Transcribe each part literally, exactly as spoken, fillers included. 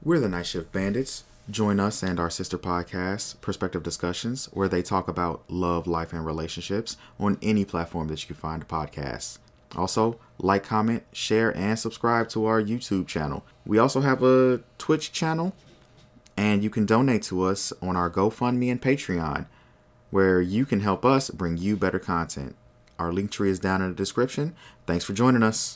We're the Night Shift Bandits. Join us and our sister podcast, Perspective Discussions, where they talk about love, life, and relationships on any platform that you can find a podcast. Also, like, comment, share, and subscribe to our YouTube channel. We also have a Twitch channel, and you can donate to us on our GoFundMe and Patreon, where you can help us bring you better content. Our link tree is down in the description. Thanks for joining us.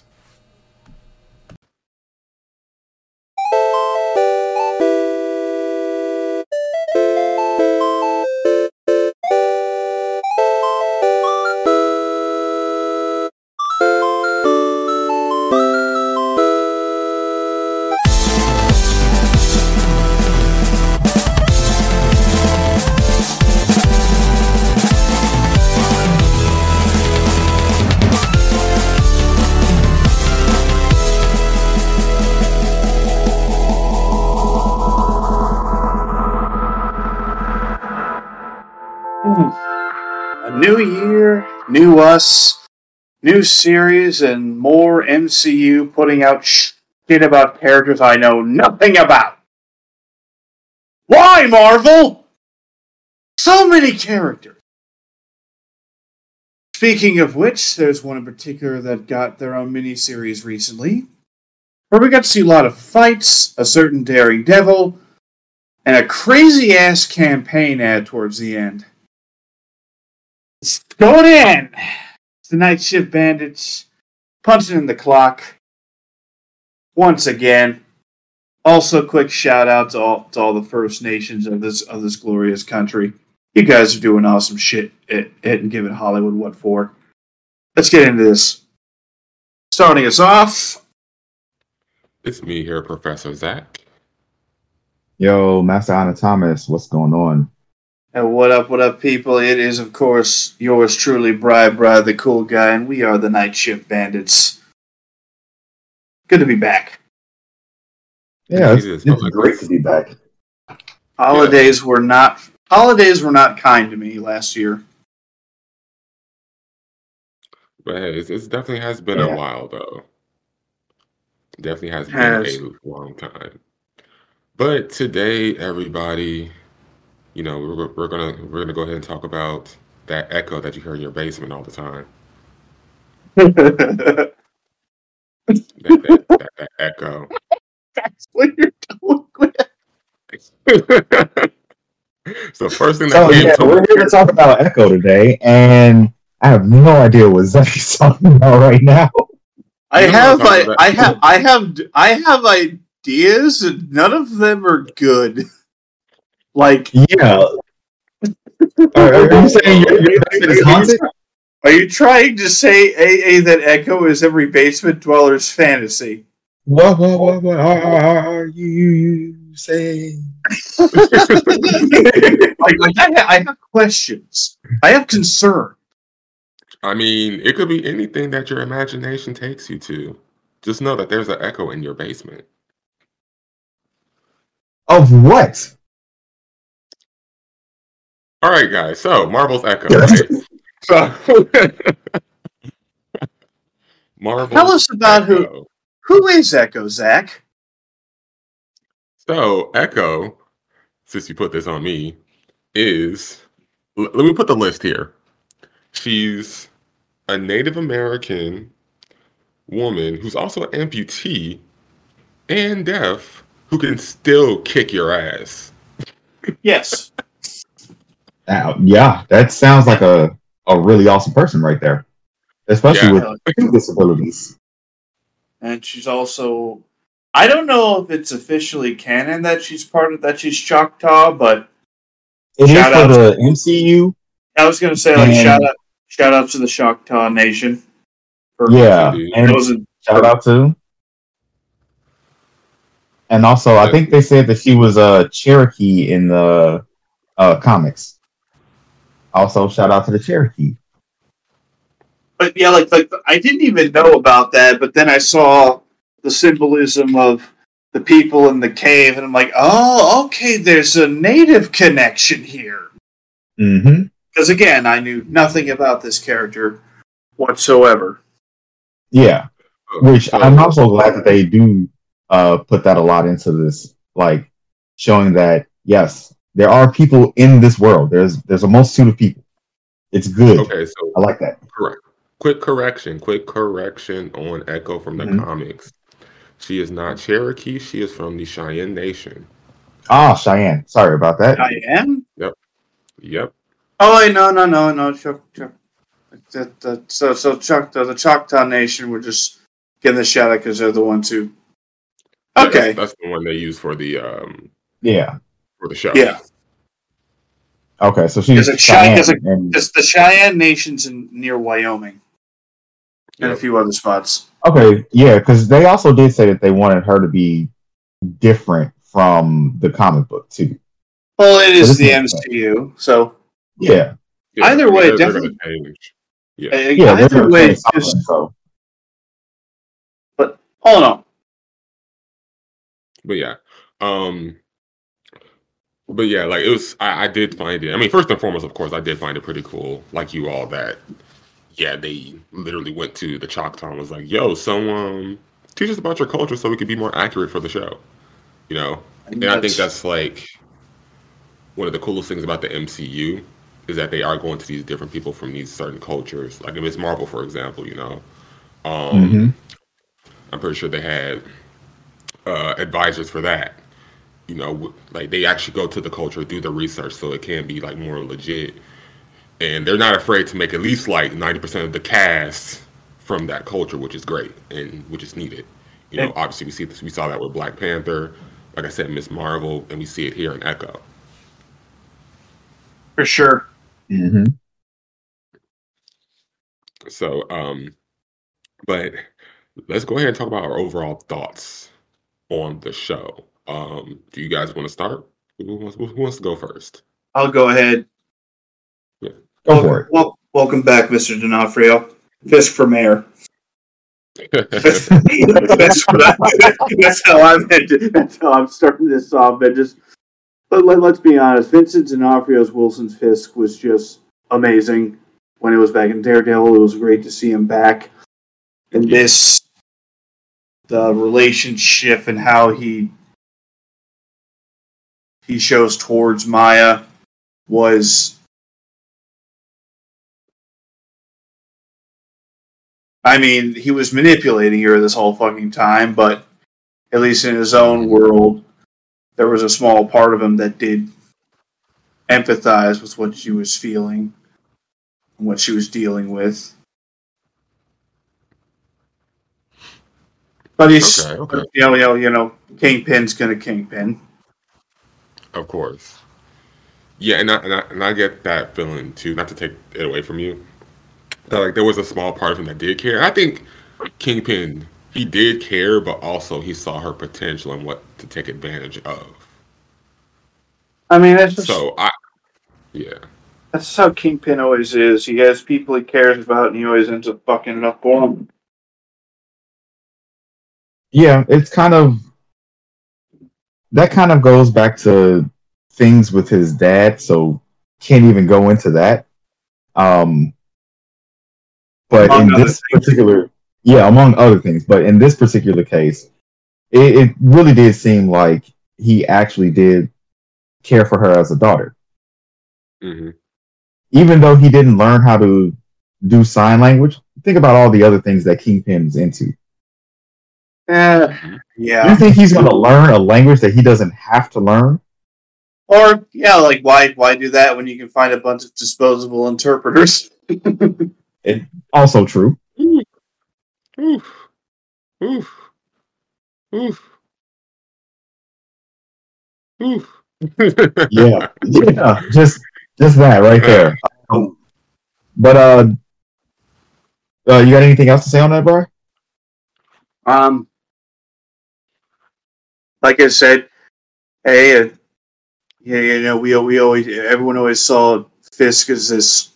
A new year, new us, new series, and more M C U putting out shit about characters I know nothing about. Why, Marvel? So many characters. Speaking of which, there's one in particular that got their own miniseries recently, where we got to see a lot of fights, a certain daring devil, and a crazy-ass campaign ad towards the end. It's going in! It's the Night Shift Bandits, punching in the clock. Once again. Also, quick shout out to all, to all the First Nations of this of this glorious country. You guys are doing awesome shit at, at and giving Hollywood what for. Let's get into this. Starting us off. It's me here, Professor Zach. Yo, Master Anna Thomas, what's going on? And what up, what up, people? It is, of course, yours truly, Bri Bri, the cool guy, and we are the Night Shift Bandits. Good to be back. Yeah, it's, it's great to be back. Holidays yeah. were not holidays were not kind to me last year. But hey, it, it definitely has been yeah. a while, though. Definitely has been has. a long time. But today, everybody, you know, we're, we're gonna we're gonna go ahead and talk about that echo that you hear in your basement all the time. that, that, that, that echo. That's what you're doing with. So first thing that so, came yeah, to we're here to talk about Echo today, and I have no idea what Zach's talking about right now. I have I, I have I have I have ideas, and none of them are good. Like, yeah. Are, are you saying your, your basement is haunted? Are you trying to say, A A, that Echo is every basement dweller's fantasy? What, what, what, what are, are, are you, you saying? like, like I, have, I have questions. I have concern. I mean, it could be anything that your imagination takes you to. Just know that there's an echo in your basement. Of what? All right, guys. So, Marvel's Echo, right? So, Marvel's Tell us about Echo. who who is Echo, Zach? So, Echo, since you put this on me, is l- let me put the list here. She's a Native American woman who's also an amputee and deaf who can still kick your ass. Yes. Uh, yeah, that sounds like a, a really awesome person right there. Especially Yeah. with two disabilities. And she's also, I don't know if it's officially canon that she's part of, that she's Choctaw, but It is shout for out the to- M C U. I was going to say, like, And- shout out shout out to the Choctaw Nation. For Yeah, Indeed. and those in- shout out to. And also, I think they said that she was a Cherokee in the uh, comics. Also, shout out to the Cherokee. But yeah, like, like I didn't even know about that, but then I saw the symbolism of the people in the cave, and I'm like, oh, okay, there's a native connection here. Mm-hmm. Because again, I knew nothing about this character whatsoever. Yeah, which I'm also glad that they do uh, put that a lot into this like showing that yes, there are people in this world. There's there's a multitude of people. It's good. Okay, so I like that. correct. Quick correction. Quick correction on Echo from the Mhm. comics. She is not Cherokee. She is from the Cheyenne Nation. Ah, Cheyenne. Sorry about that. I am. Yep. Yep. Oh wait, no, no, no, no. Chuck, Chuck. That, that, so, so Chuck, the, the Choctaw Nation were just getting the shout out because they're the ones who. Yeah, Okay. that's, that's the one they use for the um Yeah. for the show. Yeah. Okay, so she's Is it Cheyenne. Cheyenne? and- It's the Cheyenne Nation's in near Wyoming and a Yep. few other spots. okay, yeah, because they also did say that they wanted her to be different from the comic book too. Well, it So is this the makes M sense. C U, so Yeah, Yeah, Either I mean, way, they're, they're definitely- gonna change. Yeah. uh, yeah, they're either gonna way, play it's something. just. So But all in all, But yeah. Um but yeah, like it was I, I did find it. I mean, first and foremost, of course, I did find it pretty cool, like you all, that yeah, they literally went to the Choctaw and was like, yo, so um teach us about your culture so we could be more accurate for the show. You know? And I think that's like one of the coolest things about the M C U is that they are going to these different people from these certain cultures. Like in Miss Marvel, for example, you know. Um Mhm. I'm pretty sure they had uh, advisors for that. You know, w- like they actually go to the culture, do the research, so it can be like more legit. And they're not afraid to make at least like ninety percent of the cast from that culture, which is great and which is needed. You know, And- obviously we see this, we saw that with Black Panther, like I said, Miss Marvel, and we see it here in Echo. for sure. Mhm. So, um, but let's go ahead and talk about our overall thoughts on the show. Um, do you guys want to start? Who wants, who wants to go first? I'll go ahead. Go welcome, for it. Well, welcome back, Mister D'Onofrio. Fisk for mayor. That's, that's what I, that's how I'm that's how I'm starting this off. But just but let, let's be honest, Vincent D'Onofrio's Wilson Fisk was just amazing when it was back in Daredevil. It was great to see him back. And this, the relationship and how he he shows towards Maya was. I mean, he was manipulating her this whole fucking time, but at least in his own world, there was a small part of him that did empathize with what she was feeling and what she was dealing with. But he's, Okay, okay. you know, you know, you know, Kingpin's gonna Kingpin. Of course. Yeah, and I, and I and I get that feeling too. Not to take it away from you, that, like there was a small part of him that did care. I think Kingpin, he did care, but also he saw her potential and what to take advantage of. I mean, that's just, So I, yeah, that's how Kingpin always is. He has people he cares about, and he always ends up fucking it up for them. Yeah, it's kind of that kind of goes back to things with his dad, so can't even go into that. Um, but Among in other this things. particular, yeah, among other things, but in this particular case, it, it really did seem like he actually did care for her as a daughter, hmm even though he didn't learn how to do sign language. Think about all the other things that Kingpin's into. Eh, You yeah. think he's going to learn a language that he doesn't have to learn? Or, yeah, like, why why do that when you can find a bunch of disposable interpreters? Also true. oof, oof, oof, oof, oof. Yeah, yeah, just just that right there. Um, but uh, uh, you got anything else to say on that, Brian? Um, like I said, hey, uh, yeah, you know, we we always everyone always saw Fisk as this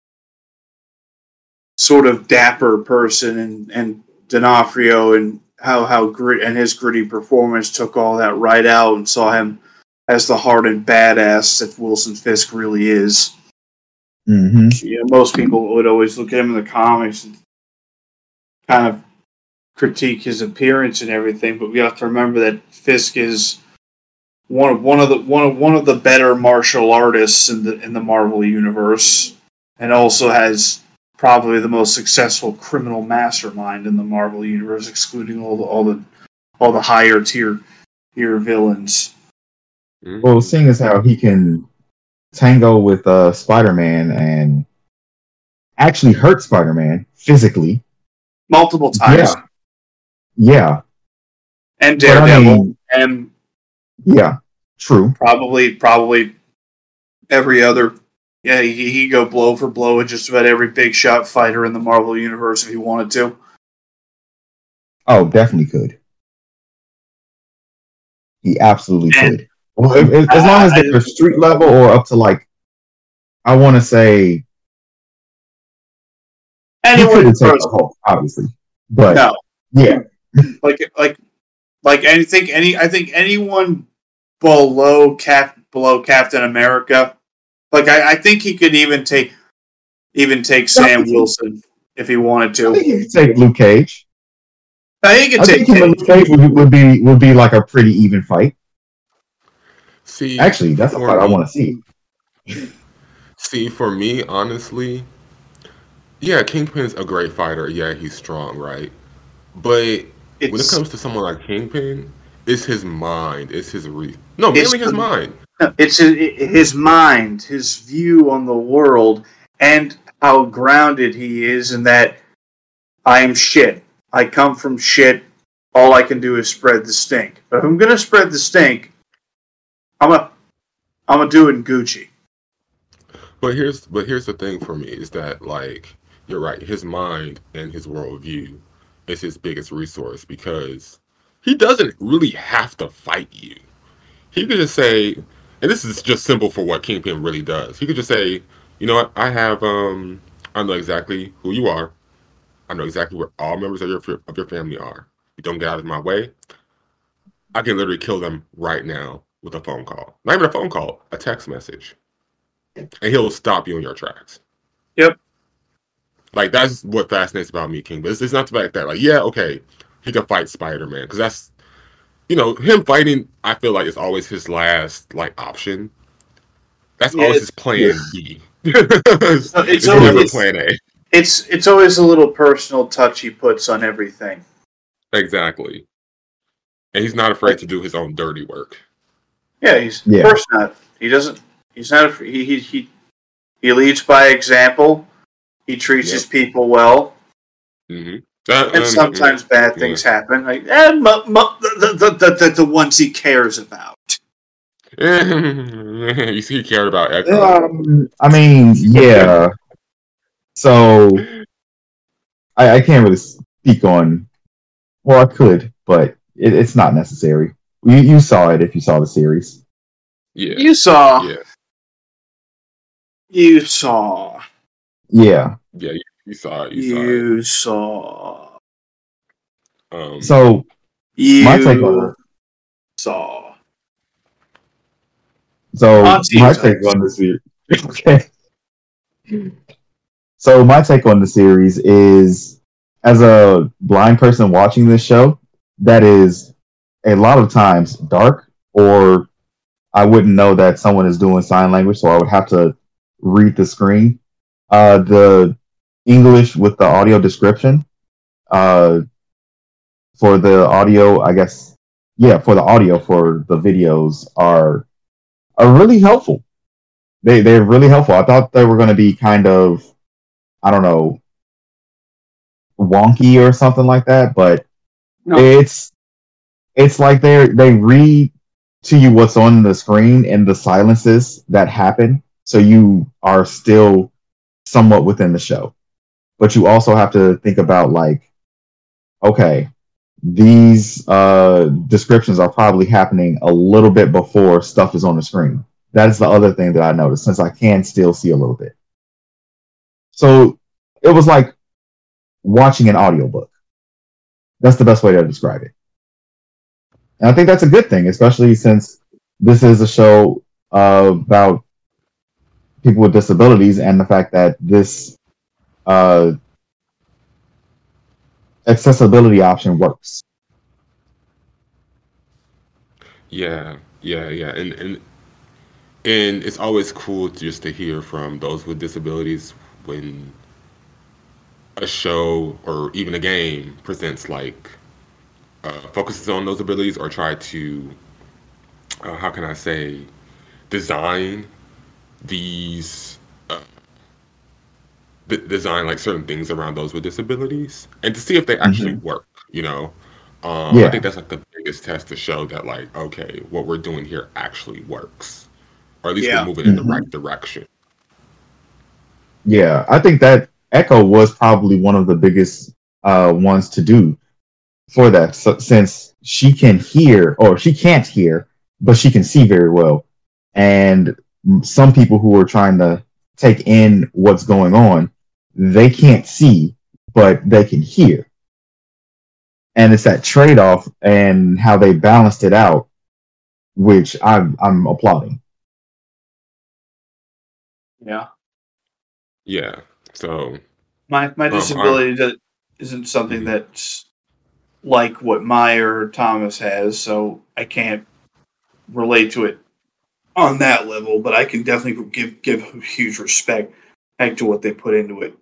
sort of dapper person, and and D'Onofrio and how how grit and his gritty performance took all that right out and saw him as the hardened badass that Wilson Fisk really is. Mm-hmm. You know, most people would always look at him in the comics and kind of critique his appearance and everything, but we have to remember that Fisk is one one of the one of one of the better martial artists in the in the Marvel universe, and also has probably the most successful criminal mastermind in the Marvel universe, excluding all the all the all the higher tier tier villains. Mhm. Well, seeing as how he can tango with uh, Spider-Man and actually hurt Spider-Man physically. Multiple times. Yeah. Yeah. And But I Daredevil. mean, and yeah, true. probably probably every other yeah, he he go blow for blow with just about every big shot fighter in the Marvel universe if he wanted to. Oh, definitely could. He absolutely And could. Well, if, if, as long as I- they're street level or up to like, I want to say he Anyone couldn't take throws the Hulk, obviously, but no. yeah, Like like like anything any I think anyone below Cap below Captain America. Like I, I think he could even take even take Sam Wilson if he wanted I to. think he could take Luke Cage. I think he I could think take him and Luke Cage would, would be would be like a pretty even fight. See, Actually, that's a for fight I me- want to see. See, for me, honestly, yeah, Kingpin's a great fighter. Yeah, he's strong, right? But when it it's comes to someone like Kingpin, it's his mind. It's his re. No, It's mainly his the- mind. it's his, his mind, his view on the world, and how grounded he is in that I am shit. I come from shit. All I can do is spread the stink. But if I'm gonna spread the stink, I'm a I'm gonna do it in Gucci. But here's but here's the thing for me is that like you're right, his mind and his worldview is his biggest resource because he doesn't really have to fight you. He could just say, and this is just simple for what Kingpin really does. He could just say, you know what, I have um I know exactly who you are. I know exactly where all members of your of your family are. You don't get out of my way. I can literally kill them right now with a phone call. Not even a phone call, a text message. And he'll stop you in your tracks. Yep. Like that's what fascinates about me, King. But it's, it's not the fact that, like, yeah, okay, he can fight Spider Man because that's, you know, him fighting. I feel like it's always his last like option. That's Yeah, always his plan B. it's, it's it's never always- plan A. It's it's always a little personal touch he puts on everything. Exactly. And he's not afraid to do his own dirty work. Yeah, he's Yeah. of course not. He doesn't. He's not. A, he he he he leads by example. He treats Yep. his people well, Mm-hmm. Uh, and um, sometimes bad things happen. Like eh, mu- mu- the, the, the, the the ones he cares about. you see, he cared about Echo. Um, I mean, yeah. So I, I can't really speak on. Well, I could, but it, it's not necessary. You you saw it if you saw the series. Yeah. You saw. Yeah. You saw. Yeah. Yeah. You, you saw it. You saw You saw. it. Um, So You my take on it. saw. So On to you, my Tom. take on the series. Okay. So my take on the series is, as a blind person watching this show, that is a lot of times dark, or I wouldn't know that someone is doing sign language, so I would have to read the screen. Uh, the English with the audio description, uh, for the audio, I guess, yeah, for the audio for the videos are are really helpful. They they're really helpful. I thought they were going to be kind of, I don't know, wonky or something like that, but No. it's it's like they they read to you what's on the screen and the silences that happen, so you are still somewhat within the show. But you also have to think about, like, okay, these uh, descriptions are probably happening a little bit before stuff is on the screen. That is the other thing that I noticed, since I can still see a little bit. So it was like watching an audiobook. That's the best way to describe it. And I think that's a good thing, especially since this is a show uh, about people with disabilities, and the fact that this uh, accessibility option works. yeah. Yeah, yeah, and and and it's always cool just to hear from those with disabilities when a show or even a game presents like uh, focuses on those abilities or try to uh, how can I say design these uh, d- design like certain things around those with disabilities and to see if they actually Hmm. work. You know, um, I think Yeah, that's like the biggest test to show that like okay, what we're doing here actually works, or at least we're Yeah. moving in the right hmm direction. yeah. I think that Echo was probably one of the biggest uh, ones to do for that, so, since she can hear, or she can't hear, but she can see very well. And some people who are trying to take in what's going on, they can't see, but they can hear. And it's that trade off and how they balanced it out, which I'm I'm applauding. Yeah. Yeah. So My my um, I disability that isn't something mhm. that's like what Meyer or Thomas has, so I can't relate to it on that level. But I can definitely give give huge respect back to what they put into it,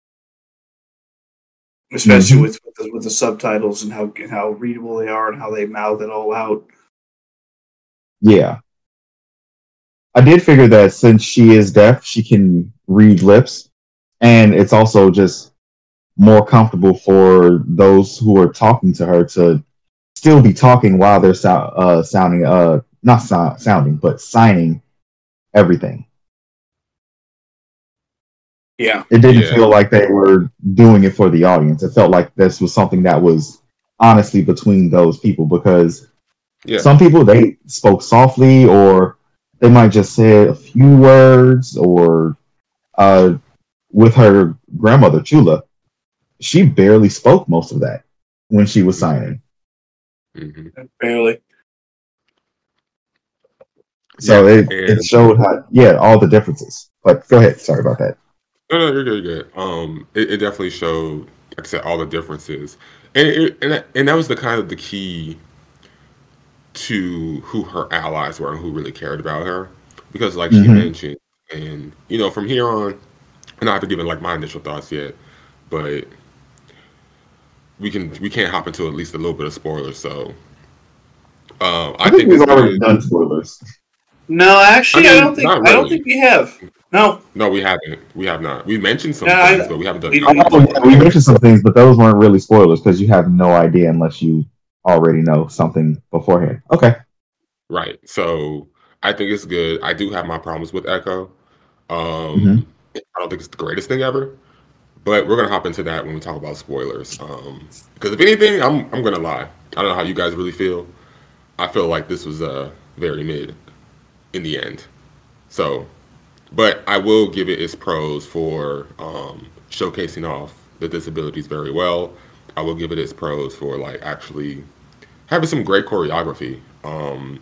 especially Hmm. with with the, with the subtitles and how how readable they are and how they mouth it all out. Yeah, I did figure that since she is deaf, she can read lips, and it's also just more comfortable for those who are talking to her to still be talking while they're sou- uh, sounding, uh, not sou- sounding, but signing everything. Yeah. It didn't Yeah, feel like they were doing it for the audience. It felt like this was something that was honestly between those people, because yeah, some people, they spoke softly, or they might just say a few words, or uh, with her grandmother Chula, she barely spoke most of that when she was hmm signing. hmm Barely. So yeah, it it and showed how, yeah, all the differences. But go ahead, sorry about that. no, no, you're good, you're good. Um, it, it definitely showed, like I said, all the differences, and it, and that, and that was the kind of the key to who her allies were and who really cared about her, because like she Hmm. mentioned, and you know, from here on, and I haven't given like my initial thoughts yet, but we can we can't hop into at least a little bit of spoilers. So, um, I I think think we've it's already good. done spoilers. No, I actually, I mean, don't think not I don't really. think we have. No, No, we haven't. We have not. We mentioned no, some things, I, but we haven't done we, complete we Oh yeah, we spoilers. mentioned some things, but those weren't really spoilers because you have no idea unless you already know something beforehand. Okay. Right. So I think it's good. I do have my problems with Echo. Hmm. Um, I don't think it's the greatest thing ever, but we're gonna hop into that when we talk about spoilers. Um, because if anything, I'm I'm gonna lie. I don't know how you guys really feel. I feel like this was uh very mid in the end. So, but I will give it its pros for um, showcasing off the disabilities very well. I will give it its pros for like actually having some great choreography. Um,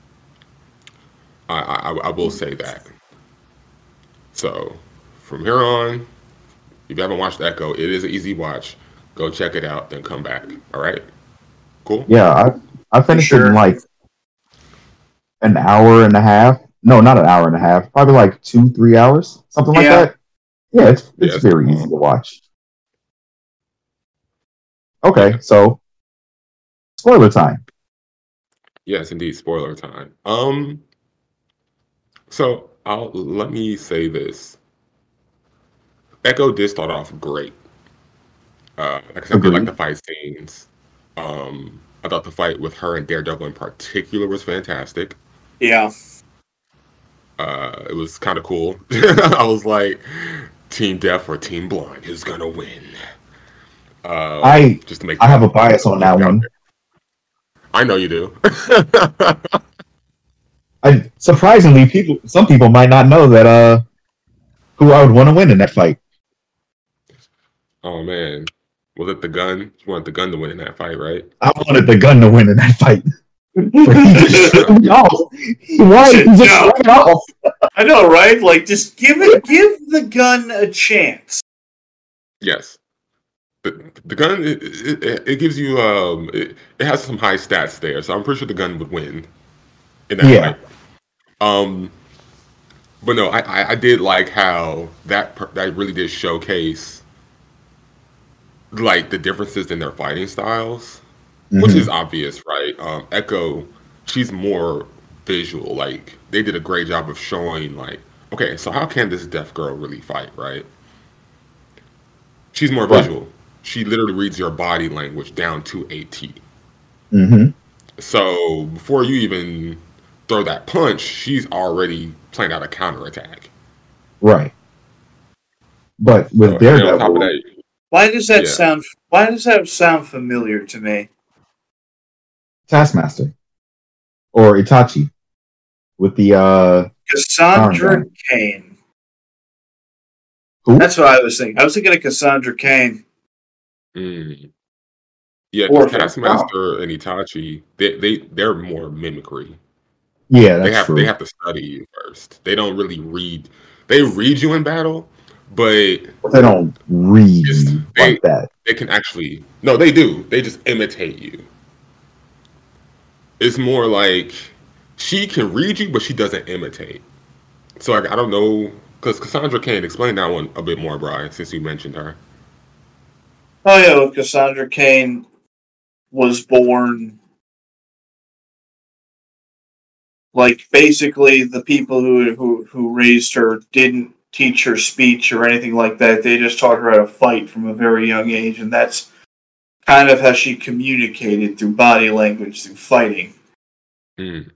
I, I I will say that. So from here on, if you haven't watched Echo, it is an easy watch. Go check it out, then come back. All right, cool. Yeah, I I for finished it in sure. like an hour and a half. No, not an hour and a half. Probably like two, three hours, something like Yeah. that. Yeah, it's it's Yes. very easy Um, to watch. yeah. Okay, so spoiler time. Yes, indeed. Spoiler time. Um. So I'll let me say this. Echo did start off great. Uh, like I said, I did like Agreed. the fight scenes. Um, I thought the fight with her and Daredevil in particular was fantastic. Yeah. Uh, it was kind of cool. I was like, Team Deaf or Team Blind, who's gonna win? Um, I just to make I have that a bias on that joke out one. there. I know you do. I surprisingly, people some people might not know that uh who I would want to win in that fight. Oh man, was it the gun? You wanted the gun to win in that fight, right? I wanted the gun to win in that fight, but he just shrugged me off. He Why said he just no. shrugged it off? I know, right? Like, just give it, give the gun a chance. Yes. The, the gun it, it, it gives you um it, it has some high stats there, so I'm pretty sure the gun would win. in that Yeah. fight. Um, but no, I, I, I did like how that per- that really did showcase like the differences in their fighting styles, which Hmm. is obvious, right? Um, Echo, she's more visual. Like they did a great job of showing, like, okay, so how can this deaf girl really fight, right? She's more Right. visual. She literally reads your body language down to a T. Hmm. So before you even throw that punch, she's already planned out a counterattack. Right. But with So and then on top of Daredevil, that, Why does that yeah. sound? Why does that sound familiar to me? Taskmaster or Itachi with the uh Cassandra Sharingan. Kane. Who? That's what I was thinking. I was thinking of Cassandra Kane. Mm. Yeah, because Orphan. Wow. Taskmaster and Itachi, they they they're more mimicry. Yeah, They that's have they true. have to study you first. They don't really read. They read you in battle, but But they don't read it's you they like that. they can actually no, they do. They just imitate you. It's more like she can read you, but she doesn't imitate. So like, I don't know because Cassandra can explain that one a bit more, Brian, since you mentioned her. Oh yeah, well, Cassandra Kane was born like basically the people who who who raised her didn't teach her speech or anything like that. They just taught her how to fight from a very young age, and that's kind of how she communicated through body language, through fighting. Mm.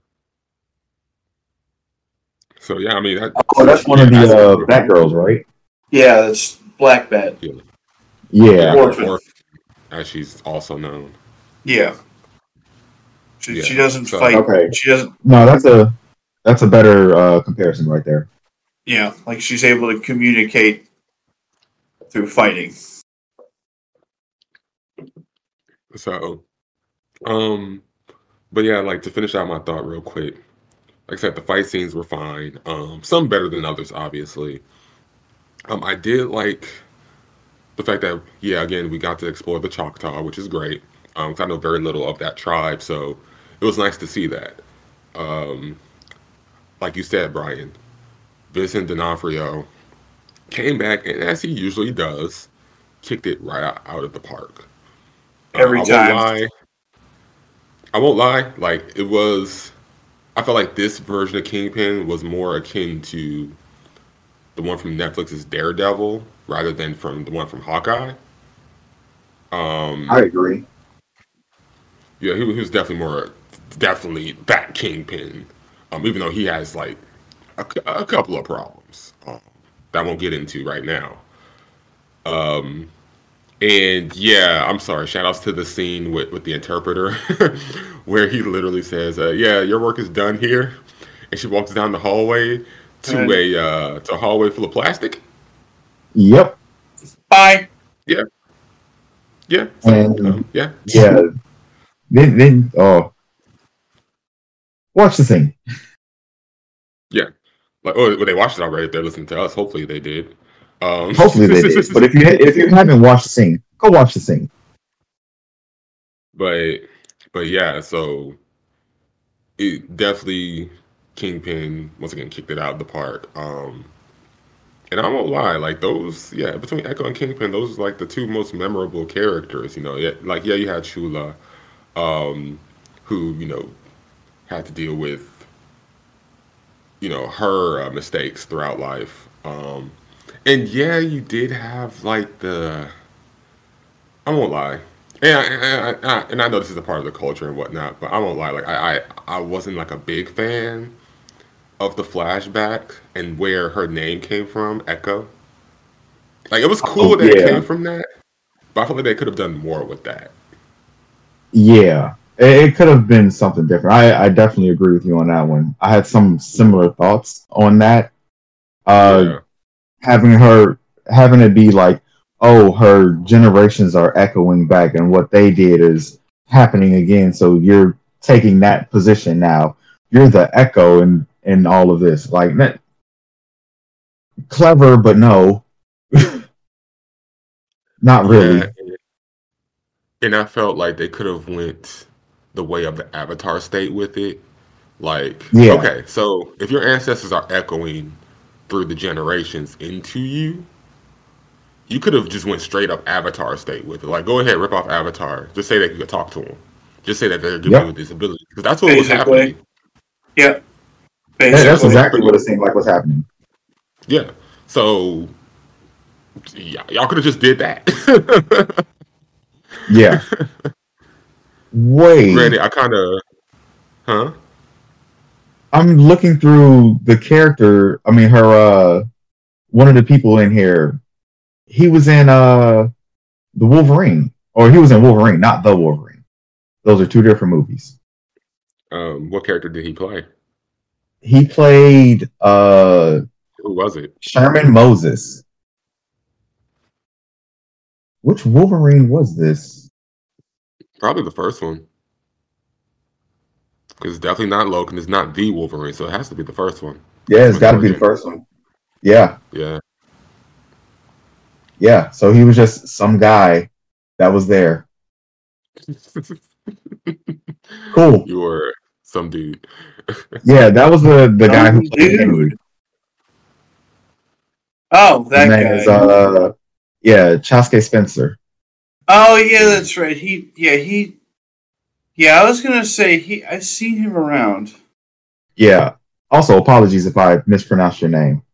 So yeah, I mean, that, Oh, so that's she one of yeah, the that's uh super cool. Batgirls, right? Yeah, that's Black Bat. Yeah, yeah, Yeah. or Orphan. or as she's also known. Yeah. She, she Yeah. doesn't So fight. Okay. She doesn't. No, that's a that's a better uh comparison right there. Yeah, like she's able to communicate through fighting. so um, but yeah, like to finish out my thought real quick. Like I said, the fight scenes were fine. Um, some better than others, obviously. Um, I did like the fact that yeah, again, we got to explore the Choctaw, which is great. Um, 'cause I know very little of that tribe, so it was nice to see that. Um, like you said, Brian, Vincent D'Onofrio came back and, as he usually does, kicked it right out, out of the park. Uh, Every I won't time. lie. I won't lie. Like it was. I felt like this version of Kingpin was more akin to the one from Netflix's Daredevil rather than from the one from Hawkeye. I Um, agree. yeah, he, he was definitely more, definitely that Kingpin. Um, even though he has like a, cou- a couple of problems um, that I won't get into right now. Um, and yeah, I'm sorry. Shout outs to the scene with, with the interpreter where he literally says, uh, "Yeah, your work is done here," and she walks down the hallway to And a uh, to a hallway full of plastic. Yep. bye. Yeah, yeah. So And um, yeah, yeah, then then oh, watch the thing. yeah. Like, oh, well, they watched it already. If they're listening to us, hopefully they did. Um, Hopefully they did. But if you if you haven't watched the thing, go watch the thing. but but yeah, so it definitely Kingpin once again kicked it out of the park. Um, and I won't lie, like those, yeah, between Echo and Kingpin, those are like the two most memorable characters. You know, yeah, like yeah, you had Chula, um, who you know had to deal with you know her uh, mistakes throughout life. Um, and yeah, you did have like the I won't lie. And I, and, I, and I know this is a part of the culture and whatnot, but I won't lie. Like I, I, I wasn't like a big fan of the flashback and where her name came from, Echo. Like it was Oh cool that it yeah, came from that, but I feel like they could have done more with that. yeah. It, it could have been something different. I I definitely agree with you on that one. I had some similar thoughts on that. Uh, Yeah, having her having it be like, oh, her generations are echoing back, and what they did is happening again. So you're taking that position now. You're the echo in in all of this. Like that, clever, but no, not yeah, really. and I felt like they could have went the way of the Avatar state with it, Like, Yeah. okay, so if your ancestors are echoing through the generations into you, you could have just went straight up Avatar state with it. Like, go ahead, rip off Avatar. Just say that you could talk to them. Just say that they're giving Yep. you this ability because that's what was Basically. happening. Yeah. Yeah, Basically. that's exactly happening. what it seemed like was happening. Yeah. So, y- y'all could have just did that. Yeah. Wait. Granted, I kind of, huh? I'm looking through the character. I mean, her. Uh, one of the people in here. He was in uh the Wolverine, or he was in Wolverine, not the Wolverine. Those are two different movies. Um, what character did he play? He played uh Who was it? Sherman Moses. Which Wolverine was this? Probably the first one. Because it's definitely not Logan. It's not the Wolverine, so it has to be the first one. Yeah, it's That's my got to be the origin. first one. Yeah, Yeah. yeah. So he was just some guy that was there. Cool. You were some dude. Yeah, that was the the guy who Some played Henry. dude. Oh, His that name guy. is uh yeah, Chaske Spencer. Oh yeah, that's right. He yeah, he yeah, I was gonna say he I've seen him around. Yeah. Also, apologies if I mispronounced your name.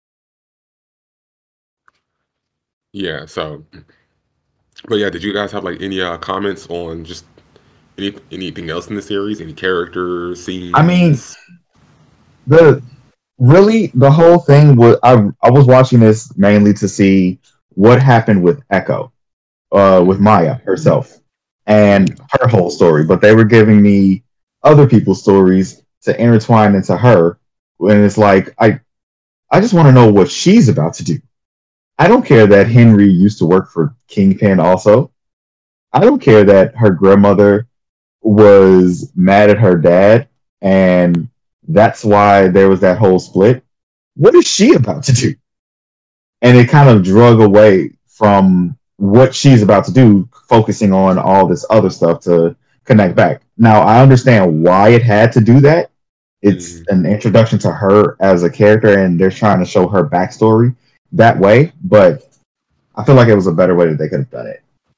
Yeah, so but yeah, did you guys have like any uh, comments on just any anything else in the series? Any characters, scenes? I mean, the really the whole thing was I I was watching this mainly to see what happened with Echo, uh, with Maya herself and her whole story. But they were giving me other people's stories to intertwine into her, and it's like I I just want to know what she's about to do. I don't care that Henry used to work for Kingpin also. I don't care that her grandmother was mad at her dad and that's why there was that whole split. What is she about to do? And it kind of drug away from what she's about to do, focusing on all this other stuff to connect back. Now, I understand why it had to do that. It's Mhm. an introduction to her as a character, and they're trying to show her backstory that way, but I feel like it was a better way that they could have done it.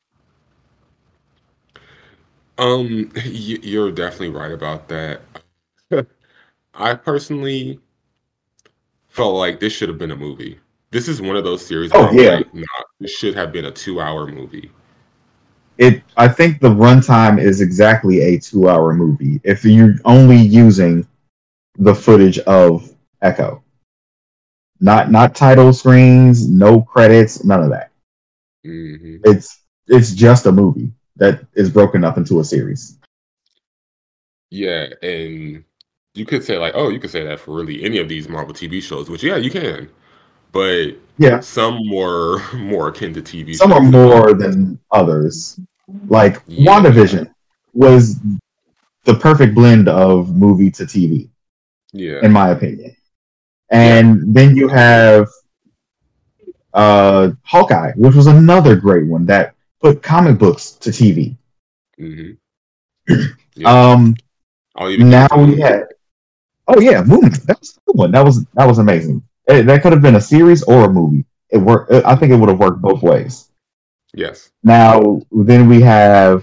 Um, y- you're definitely right about that. I personally felt like this should have been a movie. This is one of those series where Oh I'm yeah, like, nah, this should have been a two-hour movie. it. I think the runtime is exactly a two-hour movie if you're only using the footage of Echo, not not title screens, no credits, none of that. hmm It's it's just a movie that is broken up into a series. Yeah, and you could say like, oh, you could say that for really any of these Marvel T V shows, which yeah, you can. But Yeah, some were more akin to T V some are shows than more others. than others. Like Yeah. WandaVision was the perfect blend of movie to T V, Yeah. in my opinion. And then you have uh, Hawkeye, which was another great one that put comic books to T V. hmm Yeah. Um, I'll even give now it to we Moon Knight. had, oh yeah, Moon. That was a good one. That was that was amazing. Eh, that could have been a series or a movie. It worked. I think it would have worked both ways. Yes. Now then we have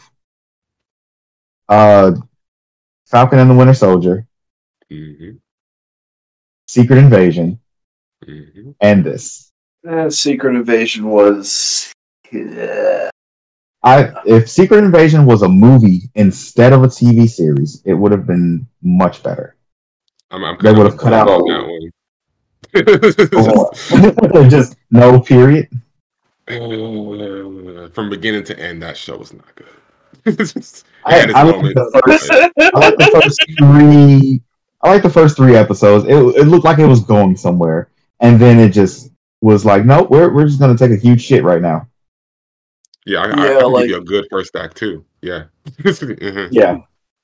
uh, Falcon and the Winter Soldier, hmm Secret Invasion, hmm and this. Uh, Secret Invasion was yeah. I if Secret Invasion was a movie instead of a T V series, it would have been much better. I'm, I'm They kind would of have with cut out you a on that lot. Just no period. one. From beginning to end, that show was not good. It I, had its I like moments, the first. but I like the first three. I like the first three episodes. It it looked like it was going somewhere, and then it just was like, nope, we're we're just gonna take a huge shit right now. yeah, I, I, Yeah, I can like give you a good first act too. Yeah. Mhm. Yeah,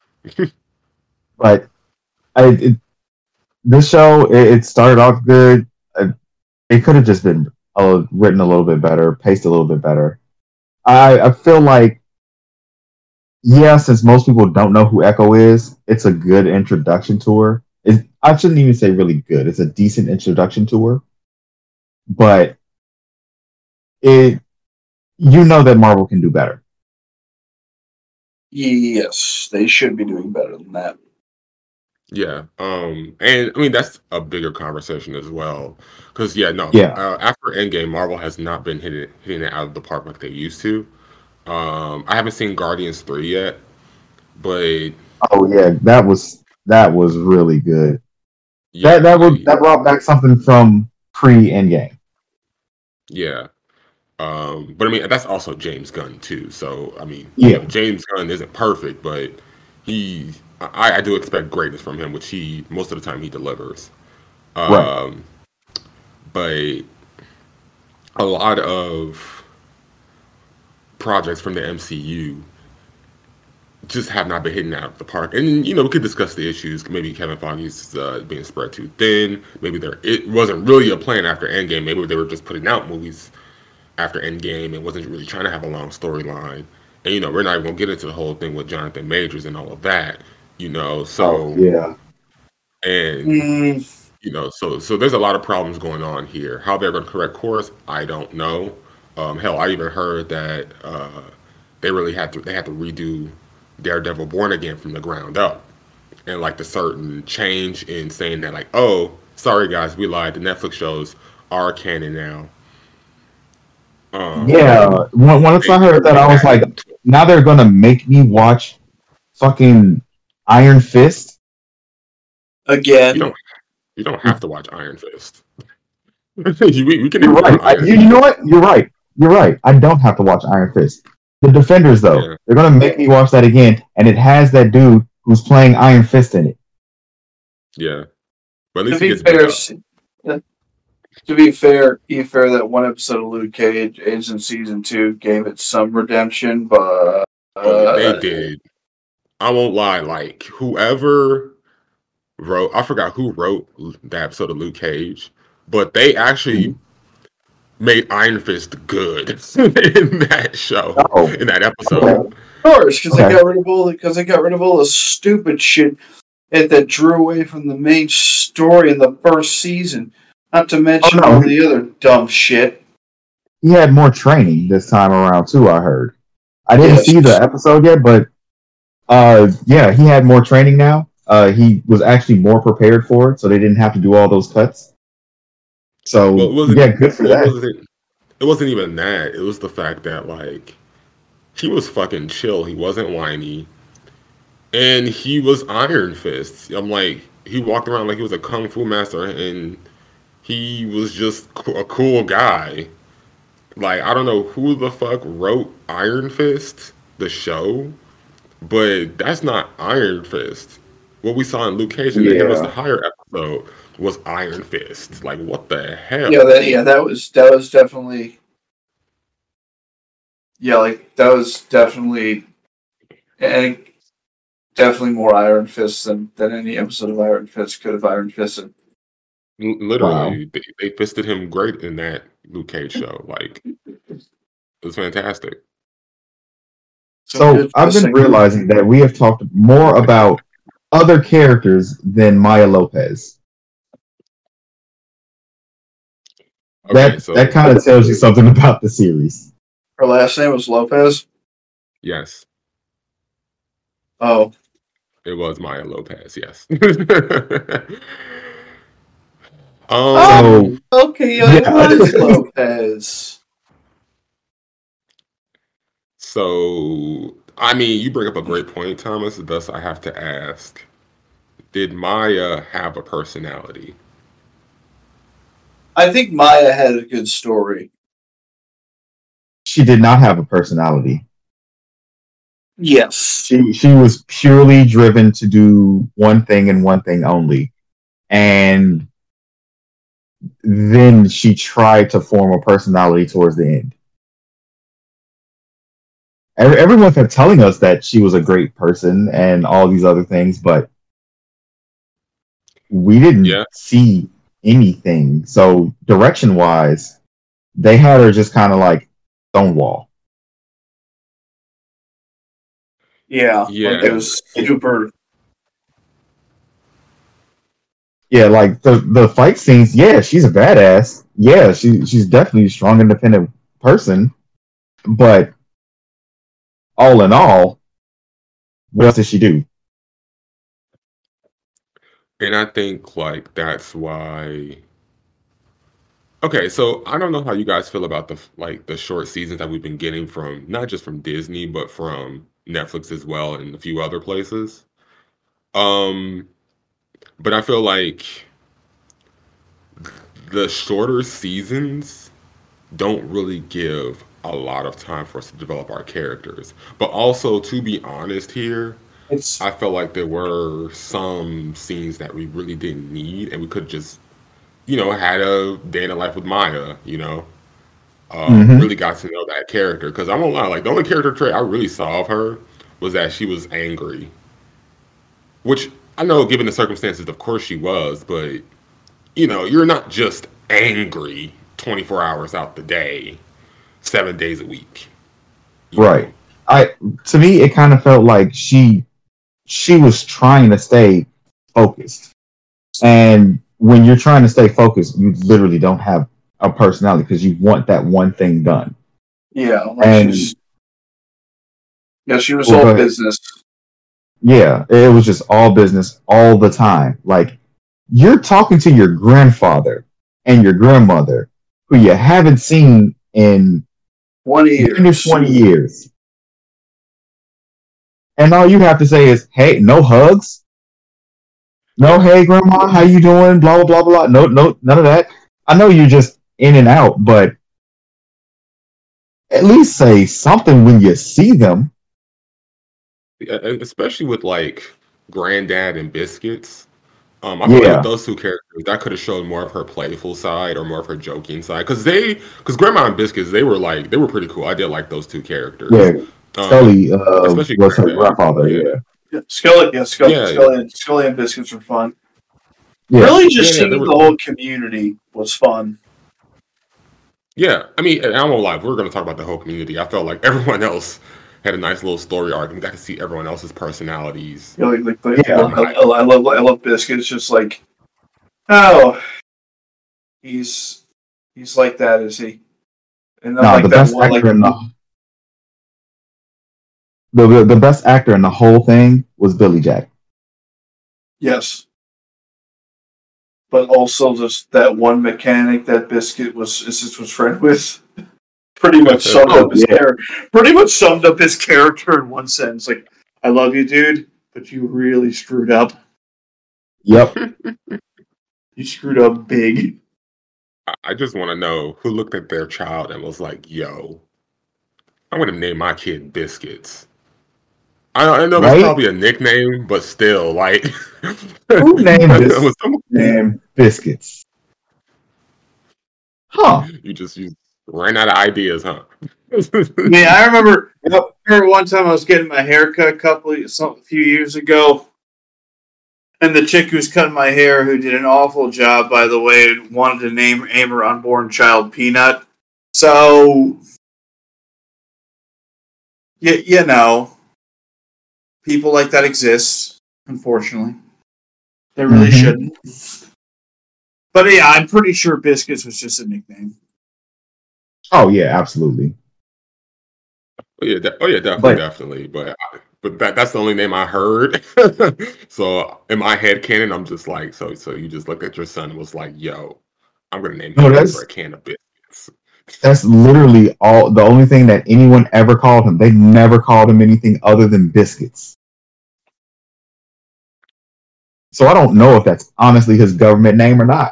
but I it, this show it, it started off good. Uh, It could have just been uh, written a little bit better, paced a little bit better. I I feel like yeah, since most people don't know who Echo is, it's a good introduction to her. It, I shouldn't even say really good. It's a decent introduction to her, but it you know that Marvel can do better. Yes, they should be doing better than that. Yeah, um, and I mean that's a bigger conversation as well. Because yeah, no, Yeah, uh, after Endgame, Marvel has not been hitting hitting it out of the park like they used to. Um, I haven't seen Guardians three yet, but oh yeah, that was that was really good. That yeah, that was like that brought back something from pre Endgame. yeah. Um, but I mean that's also James Gunn too. So I mean, you Yeah, know, James Gunn isn't perfect, but he I, I do expect greatness from him, which he most of the time he delivers. right. Um, but a lot of projects from the M C U just have not been hitting out of the park. And you know, we could discuss the issues. Maybe Kevin Feige's uh, being spread too thin. Maybe there it wasn't really a plan after Endgame. Maybe they were just putting out movies after Endgame and wasn't really trying to have a long storyline. And you know, we're not even gonna get into the whole thing with Jonathan Majors and all of that. You know, Oh so yeah, and Mm, you know, so so there's a lot of problems going on here. How they're going to correct course, I don't know. Um, hell, I even heard that uh, they really had to they had to redo Daredevil Born Again from the ground up, and like the certain change in saying that like, oh, sorry guys, we lied. The Netflix shows are canon now. Um, yeah. When, once they, I they heard that, made I was that like, now they're gonna make me watch fucking Iron Fist. you again, don't you don't have to watch Iron Fist. we, we can You're ignore right. I, Iron you, you know Fist. what? You're right. You're right. I don't have to watch Iron Fist. The Defenders, though, Yeah, they're gonna make me watch that again, and it has that dude who's playing Iron Fist in it. yeah, but at to least he be gets beat fair, up. s- to be fair, be fair that one episode of Luke Cage is in season two gave it some redemption, but Oh, they uh, did. I won't lie, like whoever wrote, I forgot who wrote that episode of Luke Cage, but they actually made Iron Fist good in that show, Oh, in that episode. okay. of course, because they Okay. got rid of all because they got rid of all the stupid shit that, that drew away from the main story in the first season. Not to Oh mention all no, the other dumb shit. he had more training this time around too. I heard. I didn't Yes, see the episode yet, but uh, yeah, he had more training now. Uh, he was actually more prepared for it, so they didn't have to do all those cuts. Well, So it wasn't. yeah, good for Well, it that. wasn't. It wasn't even that. It was the fact that like he was fucking chill. He wasn't whiny, and he was Iron Fist. I'm like, he walked around like he was a kung fu master, and he was just co- a cool guy. Like I don't know who the fuck wrote Iron Fist, the show, but that's not Iron Fist. What we saw in Luke Cage in the Heroes to Yeah. Hire episode was Iron Fist. Like what the yeah, hell? that yeah, that was that was definitely yeah, like that was definitely and definitely more Iron Fist than, than any episode of Iron Fist could have Iron Fisted. L- Wow. Literally, they, they fisted him great in that Luke Cage show. Like it was fantastic. Some So good I've been fisting. realizing that we have talked more about other characters than Maya Lopez. Okay, That that so kind of tells you something about the series. Her last name was Lopez. yes, Oh, it was Maya Lopez. Yes. um. oh, So okay, yeah, it yeah, was Lopez. So I mean, you bring up a great point, Thomas. Thus, I have to ask: did Maya have a personality? I think Maya had a good story. she did not have a personality. Yes. She she was purely driven to do one thing and one thing only. And then she tried to form a personality towards the end. Every, everyone kept telling us that she was a great person and all these other things, but we didn't Yeah. see anything. So direction wise, they had her just kind of like Stonewall. Yeah, Yeah. like it was super. Yeah, like the the fight scenes. Yeah, she's a badass. Yeah, she she's definitely a strong, independent person. But all in all, what else did she do? And I think like that's why. Okay, so I don't know how you guys feel about the f- like the short seasons that we've been getting from not just from Disney but from Netflix as well and a few other places. Um, but I feel like the shorter seasons don't really give a lot of time for us to develop our characters. But also, to be honest here, It's I felt like there were some scenes that we really didn't need, and we could just, you know, had a day in the life with Maya, you know, um, Mm-hmm. really got to know that character. Because I won't lie, like the only character trait I really saw of her was that she was angry, which I know, given the circumstances, of course she was, but you know, you're not just angry twenty-four hours out the day, seven days a week, you know. Right. I To me, it kind of felt like she she was trying to stay focused. And when you're trying to stay focused, you literally don't have a personality because you want that one thing done. yeah, like And she's yeah, she was well, go all ahead. business. Yeah, it was just all business all the time. Like you're talking to your grandfather and your grandmother, who you haven't seen in Twenty ten to years. twenty years, and all you have to say is, "Hey, no hugs, no, hey, grandma, how you doing?" Blah blah blah blah. No, no, none of that. I know you're just in and out, but at least say something when you see them. E- e- Especially with like Granddad and Biscuits. Um, I feel like with Yeah, those two characters, that could have shown more of her playful side or more of her joking side. Because they, because Grandma and Biscuits, they were like, they were pretty cool. I did like those two characters. yeah. Um, Scully uh, especially was her Granddad. grandfather. Yeah, Yeah, Yeah, Scully, yeah, Scully, yeah, yeah, Scully, and, Scully and Biscuits were fun. yeah. Really, yeah, just yeah. They seeing were. the whole community was fun. Yeah, I mean, and I won't lie. If we're going to talk about the whole community, I felt like everyone else had a nice little story arc, and we got to see everyone else's personalities. You know, like, like, Yeah. I, I, I love, I love Biscuits. Just like, oh, he's he's like that, is he? And then No, like the that best one, like actor in the the the the best actor in the whole thing was Billy Jack. yes, but also just that one mechanic that Biscuit was is was friend with. Pretty much summed Oh up his yeah, character. Pretty much summed up his character in one sentence. Like, I love you, dude, but you really screwed up. yep. You screwed up big. I I just want to know who looked at their child and was like, "Yo, I'm going to name my kid Biscuits." I, I know that's Right? probably a nickname, but still, like, Who named it this was some- damn biscuits? Huh? you just you ran out of ideas, huh? I mean, I remember, Yep. I remember one time I was getting my hair cut a couple of, some, a few years ago, and the chick who was cutting my hair, who did an awful job, by the way, wanted to name name her unborn child Peanut. So, you, you know, people like that exist, unfortunately. They really Mhm. shouldn't. But yeah, I'm pretty sure Biscuits was just a nickname. Oh yeah, absolutely. Oh yeah, de- oh yeah, definitely, But definitely. But I- but that that's the only name I heard. So in my head canon, I'm just like, so so you just looked at your son and was like, "Yo, I'm gonna name no, him after a that's can of biscuits." that's literally all the only thing that anyone ever called him. They never called him anything other than biscuits. So I don't know if that's honestly his government name or not.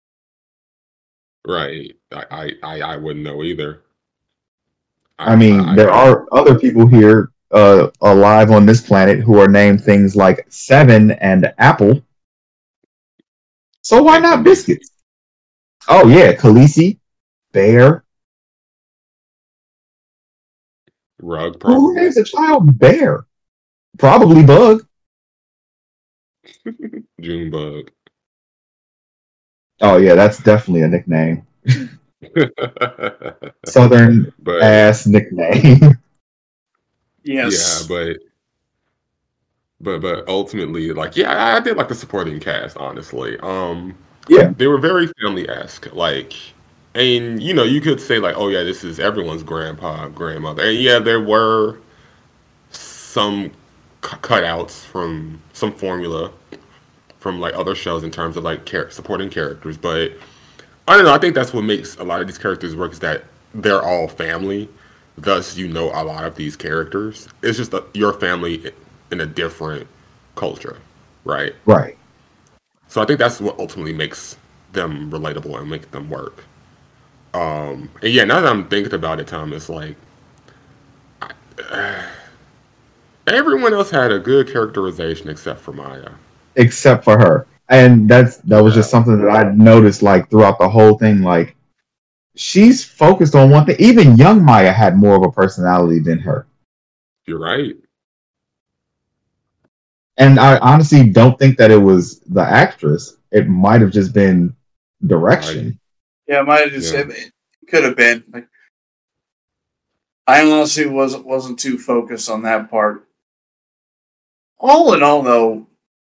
Right. I I I, I wouldn't know either. I I mean, I, I there couldn't. are other people here uh, alive on this planet who are named things like Seven and Apple. So why And not Khaleesi. biscuits? Oh yeah, Khaleesi, Bear. Rug, Who probably. names a child Bear? Probably Bug. Junebug. Oh yeah, that's definitely a nickname. Southern But ass nickname. yeah, Yes. but but but ultimately, like, yeah, I, I did like the supporting cast, honestly. Um, Yeah, they were very family-esque, like, and you know, you could say like, oh yeah, this is everyone's grandpa, grandmother, and yeah, there were some cu- cutouts from some formula from like other shows in terms of like char- supporting characters, but I don't know. I think that's what makes a lot of these characters work is that they're all family. Thus, you know a lot of these characters. It's just a, your family in a different culture, right? right. So I think that's what ultimately makes them relatable and make them work. Um, and yeah, now that I'm thinking about it, Tom, it's like everyone else had a good characterization except for Maya. Except for her. And that's that was Yeah, just something that I noticed like throughout the whole thing. Like she's focused on one thing. Even young Maya had more of a personality than her. you're right. And I honestly don't think that it was the actress. It might have just been Right. direction. Yeah, might have just Yeah. it, it could have been. Like, I honestly wasn't wasn't too focused on that part. All in all, though,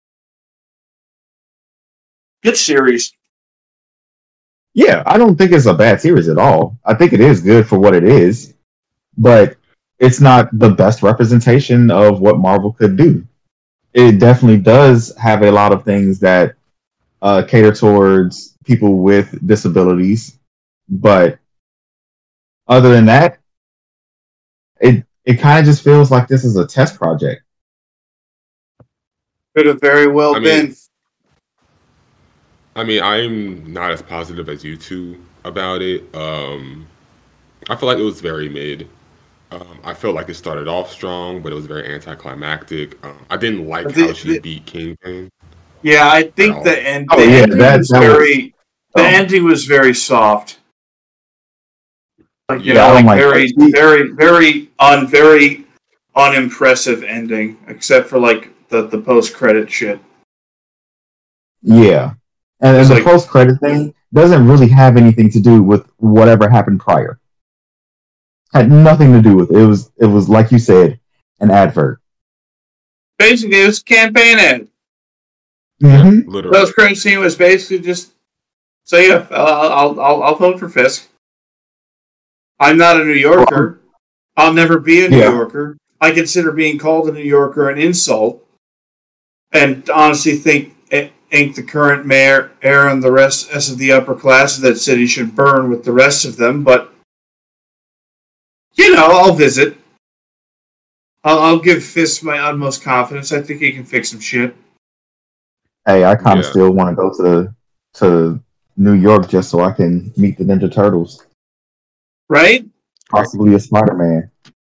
good series. Yeah, I don't think it's a bad series at all. I think it is good for what it is, but it's not the best representation of what Marvel could do. It definitely does have a lot of things that uh, cater towards people with disabilities, but other than that, it it kind of just feels like this is a test project. Could have very well I mean, been. I mean, I'm not as positive as you two about it. Um, I feel like it was very mid. Um, I felt like it started off strong, but it was very anticlimactic. Um, I didn't like how The, she the, beat Kingpin yeah, I at think the all. end Oh the yeah, ending that was that was very the dumb. ending was very soft. Like you Yeah, know, I Yeah, don't like like that. very, She, very, very un very unimpressive ending, except for like the the post credit shit. yeah, and, It and was the like post credit thing doesn't really have anything to do with whatever happened prior. Had nothing to do with it. It was it was like you said, an advert. basically it was a campaign ad. yeah, Hmm. Post literally. credit scene was basically just so yeah, I'll, I'll I'll I'll vote for Fisk. I'm not a New Well, Yorker. I'll never be a New yeah, Yorker. I consider being called a New Yorker an insult, and honestly think it ain't the current mayor, Aaron, and the rest of the upper class of that city should burn with the rest of them. But you know, I'll visit. I'll, I'll give Fisk my utmost confidence. I think he can fix some shit. hey, I kind of Yeah, still want to go to to New York just so I can meet the Ninja Turtles, Right? right. possibly a Spider Man.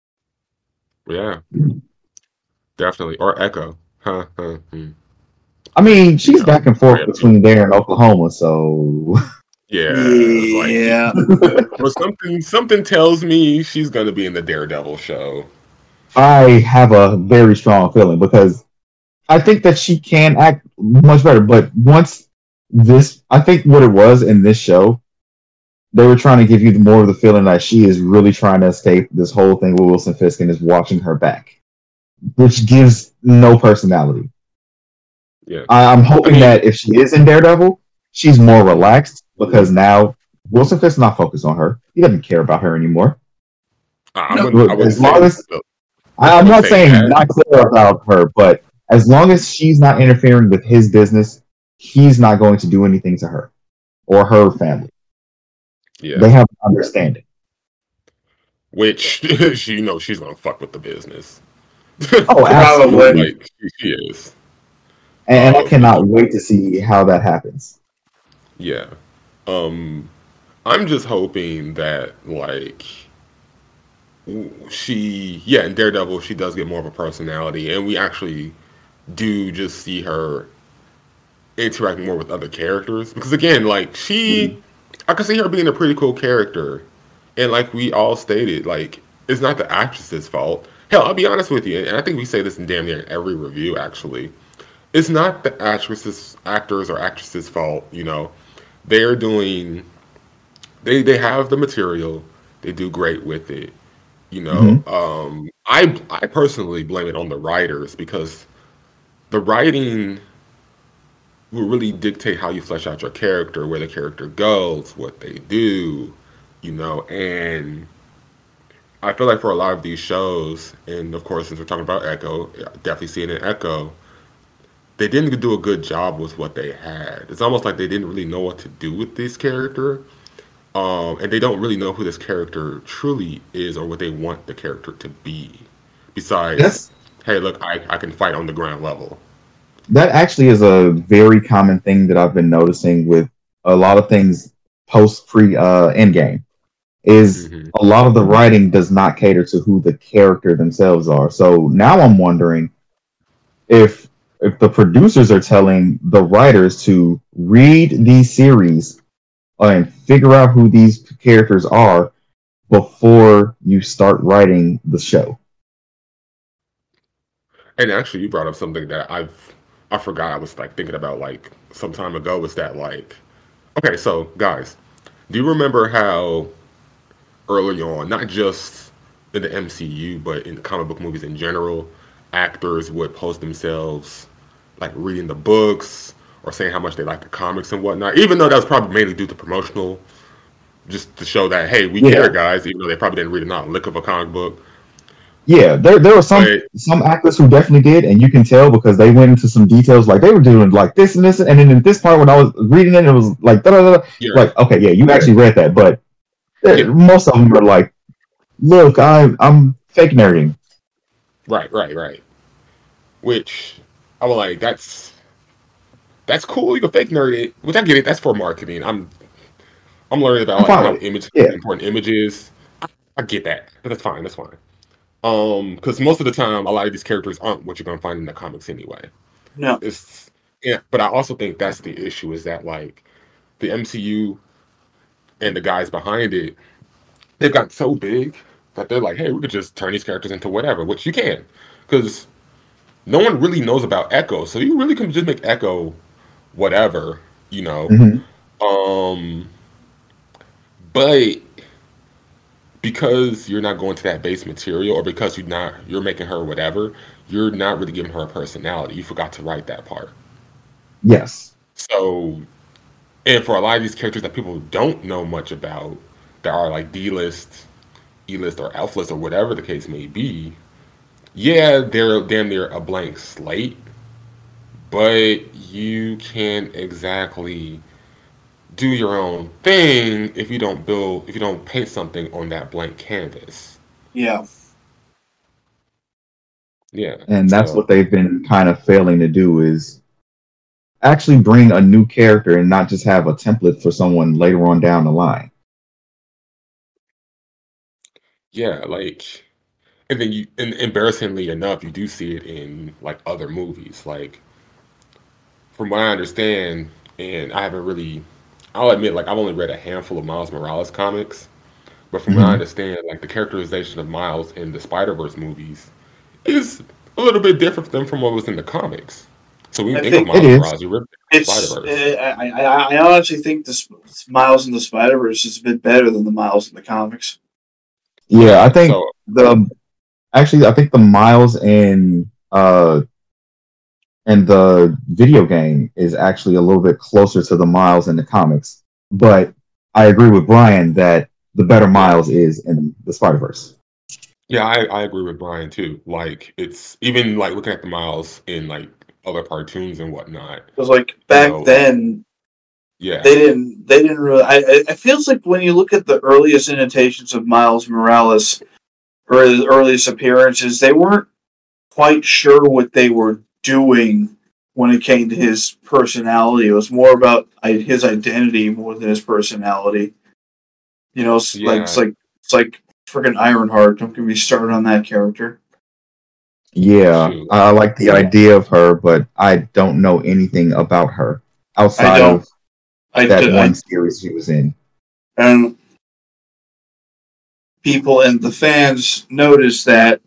Yeah, definitely. Or Echo. Huh, huh, hmm. I mean, You she's know, back and or forth Echo. between there and Oklahoma, so Yeah, it's like, Yeah. but something something tells me she's gonna be in the Daredevil show. I have a very strong feeling because I think that she can act much better. But once this, I think what it was in this show, they were trying to give you more of the feeling that she is really trying to escape this whole thing with Wilson Fisk and is watching her back, which gives no personality. Yeah, I, I'm I hoping mean, that if she is in Daredevil, she's more relaxed because now Wilson Fisk's not focused on her. He doesn't care about her anymore. I, I No, wouldn't I wouldn't As say long as I, I I'm wouldn't not say saying that. not care about her, but as long as she's not interfering with his business, he's not going to do anything to her or her family. Yeah, They have an understanding. which she you know she's gonna fuck with the business. Oh, probably. absolutely. Like she, she is. And, and I Um, cannot wait to see how that happens. yeah. Um, I'm just hoping that like she yeah in Daredevil she does get more of a personality and we actually do just see her interacting more with other characters because again like she I can see her being a pretty cool character and like we all stated like it's not the actress's fault. Hell, I'll be honest with you, and I think we say this in damn near every review actually. It's not the actresses actors or actresses fault, you know. They're doing they they have the material, they do great with it. You know, Hmm. um, I I personally blame it on the writers because the writing will really dictate how you flesh out your character, where the character goes, what they do, you know, and I feel like for a lot of these shows, and of course, since we're talking about Echo, definitely seeing an Echo, they didn't do a good job with what they had. It's almost like they didn't really know what to do with this character, um, and they don't really know who this character truly is or what they want the character to be. Besides, That's hey, look, I, I can fight on the ground level. that actually is a very common thing that I've been noticing with a lot of things post pre uh Endgame. Is Hmm. a lot of the writing does not cater to who the character themselves are. So now I'm wondering if if the producers are telling the writers to read these series and figure out who these characters are before you start writing the show. And actually, you brought up something that I've I forgot I was like thinking about like some time ago. Was that like okay? So guys, do you remember how early on, not just in the M C U, but in the comic book movies in general, actors would post themselves like reading the books or saying how much they like the comics and whatnot, even though that was probably mainly due to promotional, just to show that, hey, we care, Yeah, guys, even though they probably didn't read a not lick of a comic book. yeah. There there were some But some actors who definitely did, and you can tell because they went into some details. Like they were doing like this and this, and then in this part when I was reading it, it was like da da da. yeah, Like okay, yeah, you actually read that, but uh, yeah, most of them are like, look, I I'm fake nerding. right, right, right. Which I was like, that's that's cool. You can fake nerd it, which I get it. That's for marketing. I'm I'm learning about I'm like fine how with it. image Yeah. important image is. I get that. But that's fine. That's fine. Um, because most of the time, a lot of these characters aren't what you're gonna find in the comics anyway. No. It's yeah, but I also think that's the issue is that like the M C U and the guys behind it, they've gotten so big that they're like, hey, we could just turn these characters into whatever, which you can, because no one really knows about Echo, so you really can just make Echo whatever, you know. Hmm. Um, but because you're not going to that base material, or because you're not you're making her whatever, you're not really giving her a personality. You forgot to write that part. Yes. So, and for a lot of these characters that people don't know much about, that are like D list, E list, or F list, or whatever the case may be, yeah, they're damn near a blank slate, but you can't exactly do your own thing if you don't build, if you don't paint something on that blank canvas. Yeah. Yeah. And that's So, what they've been kind of failing to do is actually bring a new character and not just have a template for someone later on down the line. yeah, like, and then you, and embarrassingly enough, you do see it in like other movies. Like, from what I understand, and I haven't really, I'll admit, like, I've only read a handful of Miles Morales comics, but from what I Hmm. understand, like, the characterization of Miles in the Spider Verse movies is a little bit different than from what was in the comics. So when you I think of think It Miles is. Morales, you really think Spider it's. Verse. uh, I, I, I honestly think this Miles in the Spider Verse is a bit better than the Miles in the comics. Yeah, I Yeah. think So the actually I think the Miles in uh in the video game is actually a little bit closer to the Miles in the comics. But I agree with Brian that the better yeah, Miles is in the Spider Verse. yeah, I, I agree with Brian too. Like it's even like looking at the Miles in like other cartoons and whatnot. Because like You back know, uh, then, yeah, they didn't. They didn't really. I. I- It feels like when you look at the earliest annotations of Miles Morales or his earliest appearances, they weren't quite sure what they were doing when it came to his personality. It was more about I- his identity more than his personality. You know, it's like it's yeah, like it's like freaking Ironheart. Don't get me started on that character. Yeah, shoot. I like the idea of her, but I don't know anything about her I outside don't. of I, that I one series she was in. and people and the fans noticed that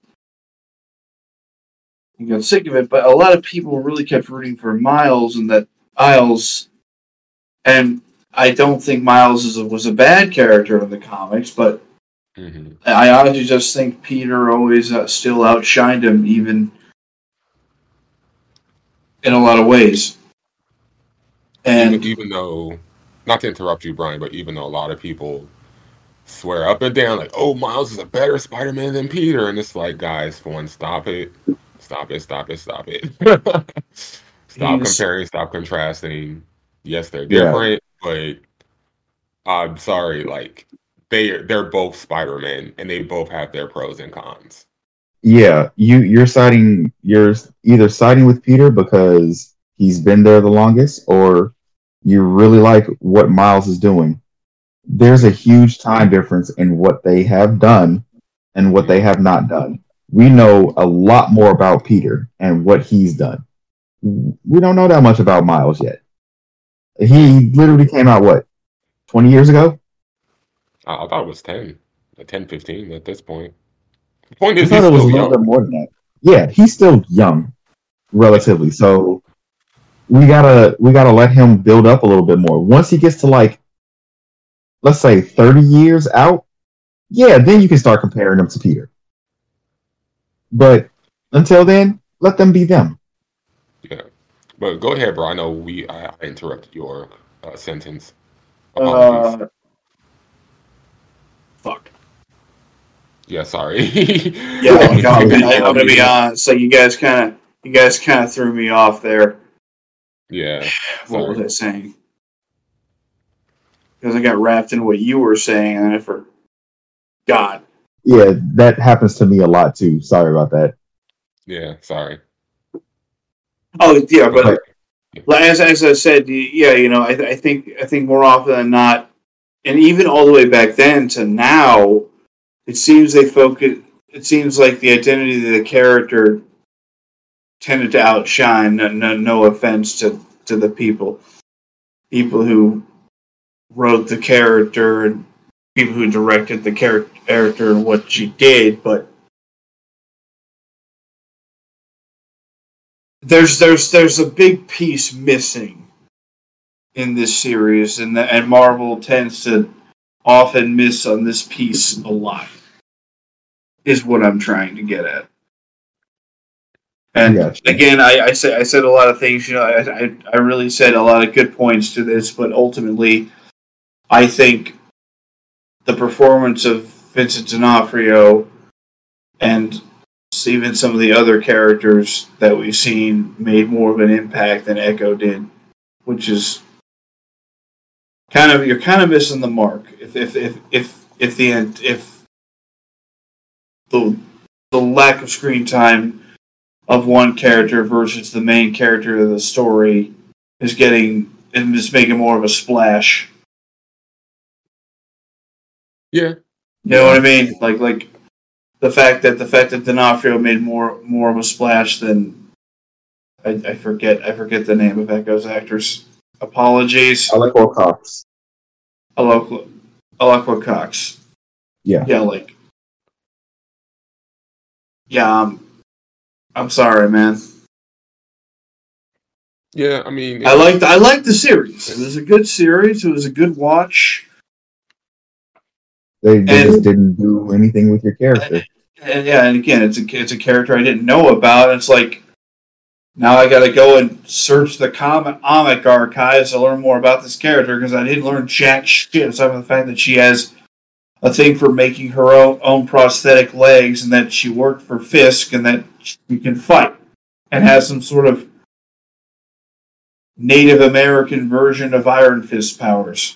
and got sick of it, but a lot of people really kept rooting for Miles and that Miles. And I don't think Miles is a, was a bad character in the comics, but Hmm. I honestly just think Peter always uh, still outshined him, even in a lot of ways. And even, even though, not to interrupt you, Brian, but even though a lot of people swear up and down, like, oh, Miles is a better Spider-Man than Peter, and it's like, guys, for one, stop it, stop it, stop it, stop it. Stop he's comparing, stop contrasting. Yes, they're Yeah. different, but I'm sorry, like, they they're both Spider-Man, and they both have their pros and cons. Yeah, you you're siding you're either siding with Peter because he's been there the longest, or you really like what Miles is doing. There's a huge time difference in what they have done and what they have not done. We know a lot more about Peter and what he's done. We don't know that much about Miles yet. He literally came out, what, twenty years ago? I, I thought it was ten, like ten, fifteen at this point. The point I is, thought he's it was a still little bit young. more than that. Yeah, he's still young, relatively. So we gotta we gotta let him build up a little bit more. Once he gets to, like, let's say thirty years out, yeah, then you can start comparing them to Peter. But until then, let them be them. Yeah, but go ahead, bro. I know we I, I interrupted your uh, sentence. Apologies. uh, fuck. Yeah, sorry. Yeah, I I'm, need to I'm, take that gonna- I'm gonna be apology. honest. So you guys kind of, you guys kind of threw me off there. Yeah, What was sorry. I saying? Because I got wrapped in what you were saying, and I forgot. Yeah, that happens to me a lot too. Sorry about that. Yeah, sorry. Oh yeah, but But like, as as I said, y- yeah, you know, I, I think I think more often than not, and even all the way back then to now, it seems they focus. It seems like the identity of the character tended to outshine. No, no, no offense to to the people, people who wrote the character and people who directed the char- character and what she did, but there's there's there's a big piece missing in this series, and the, and Marvel tends to often miss on this piece a lot. Is what I'm trying to get at. I And got you. again, I, I said I said a lot of things. You know, I, I I really said a lot of good points to this, but ultimately, I think the performance of Vincent D'Onofrio and even some of the other characters that we've seen made more of an impact than Echo did, which is kind of you're kind of missing the mark. If if if if if the if the the lack of screen time of one character versus the main character of the story is getting and just making more of a splash. Yeah, You know what I mean? Like like the fact that the fact that D'Onofrio made more more of a splash than I, I forget I forget the name of Echo's actors. Apologies. Alec Cox. Alokwa Alokwa Cox. Yeah. Yeah, like yeah. Um, I'm sorry, man. yeah. I mean, I liked it's I liked the series. It was a good series. It was a good watch. They they just And didn't do anything with your character. and yeah, and again, it's a it's a character I didn't know about. It's like now I got to go and search the comic comic archives to learn more about this character because I didn't learn jack shit aside from the fact that she has a thing for making her own, own prosthetic legs and that she worked for Fisk and that she can fight and has some sort of Native American version of Iron Fist powers.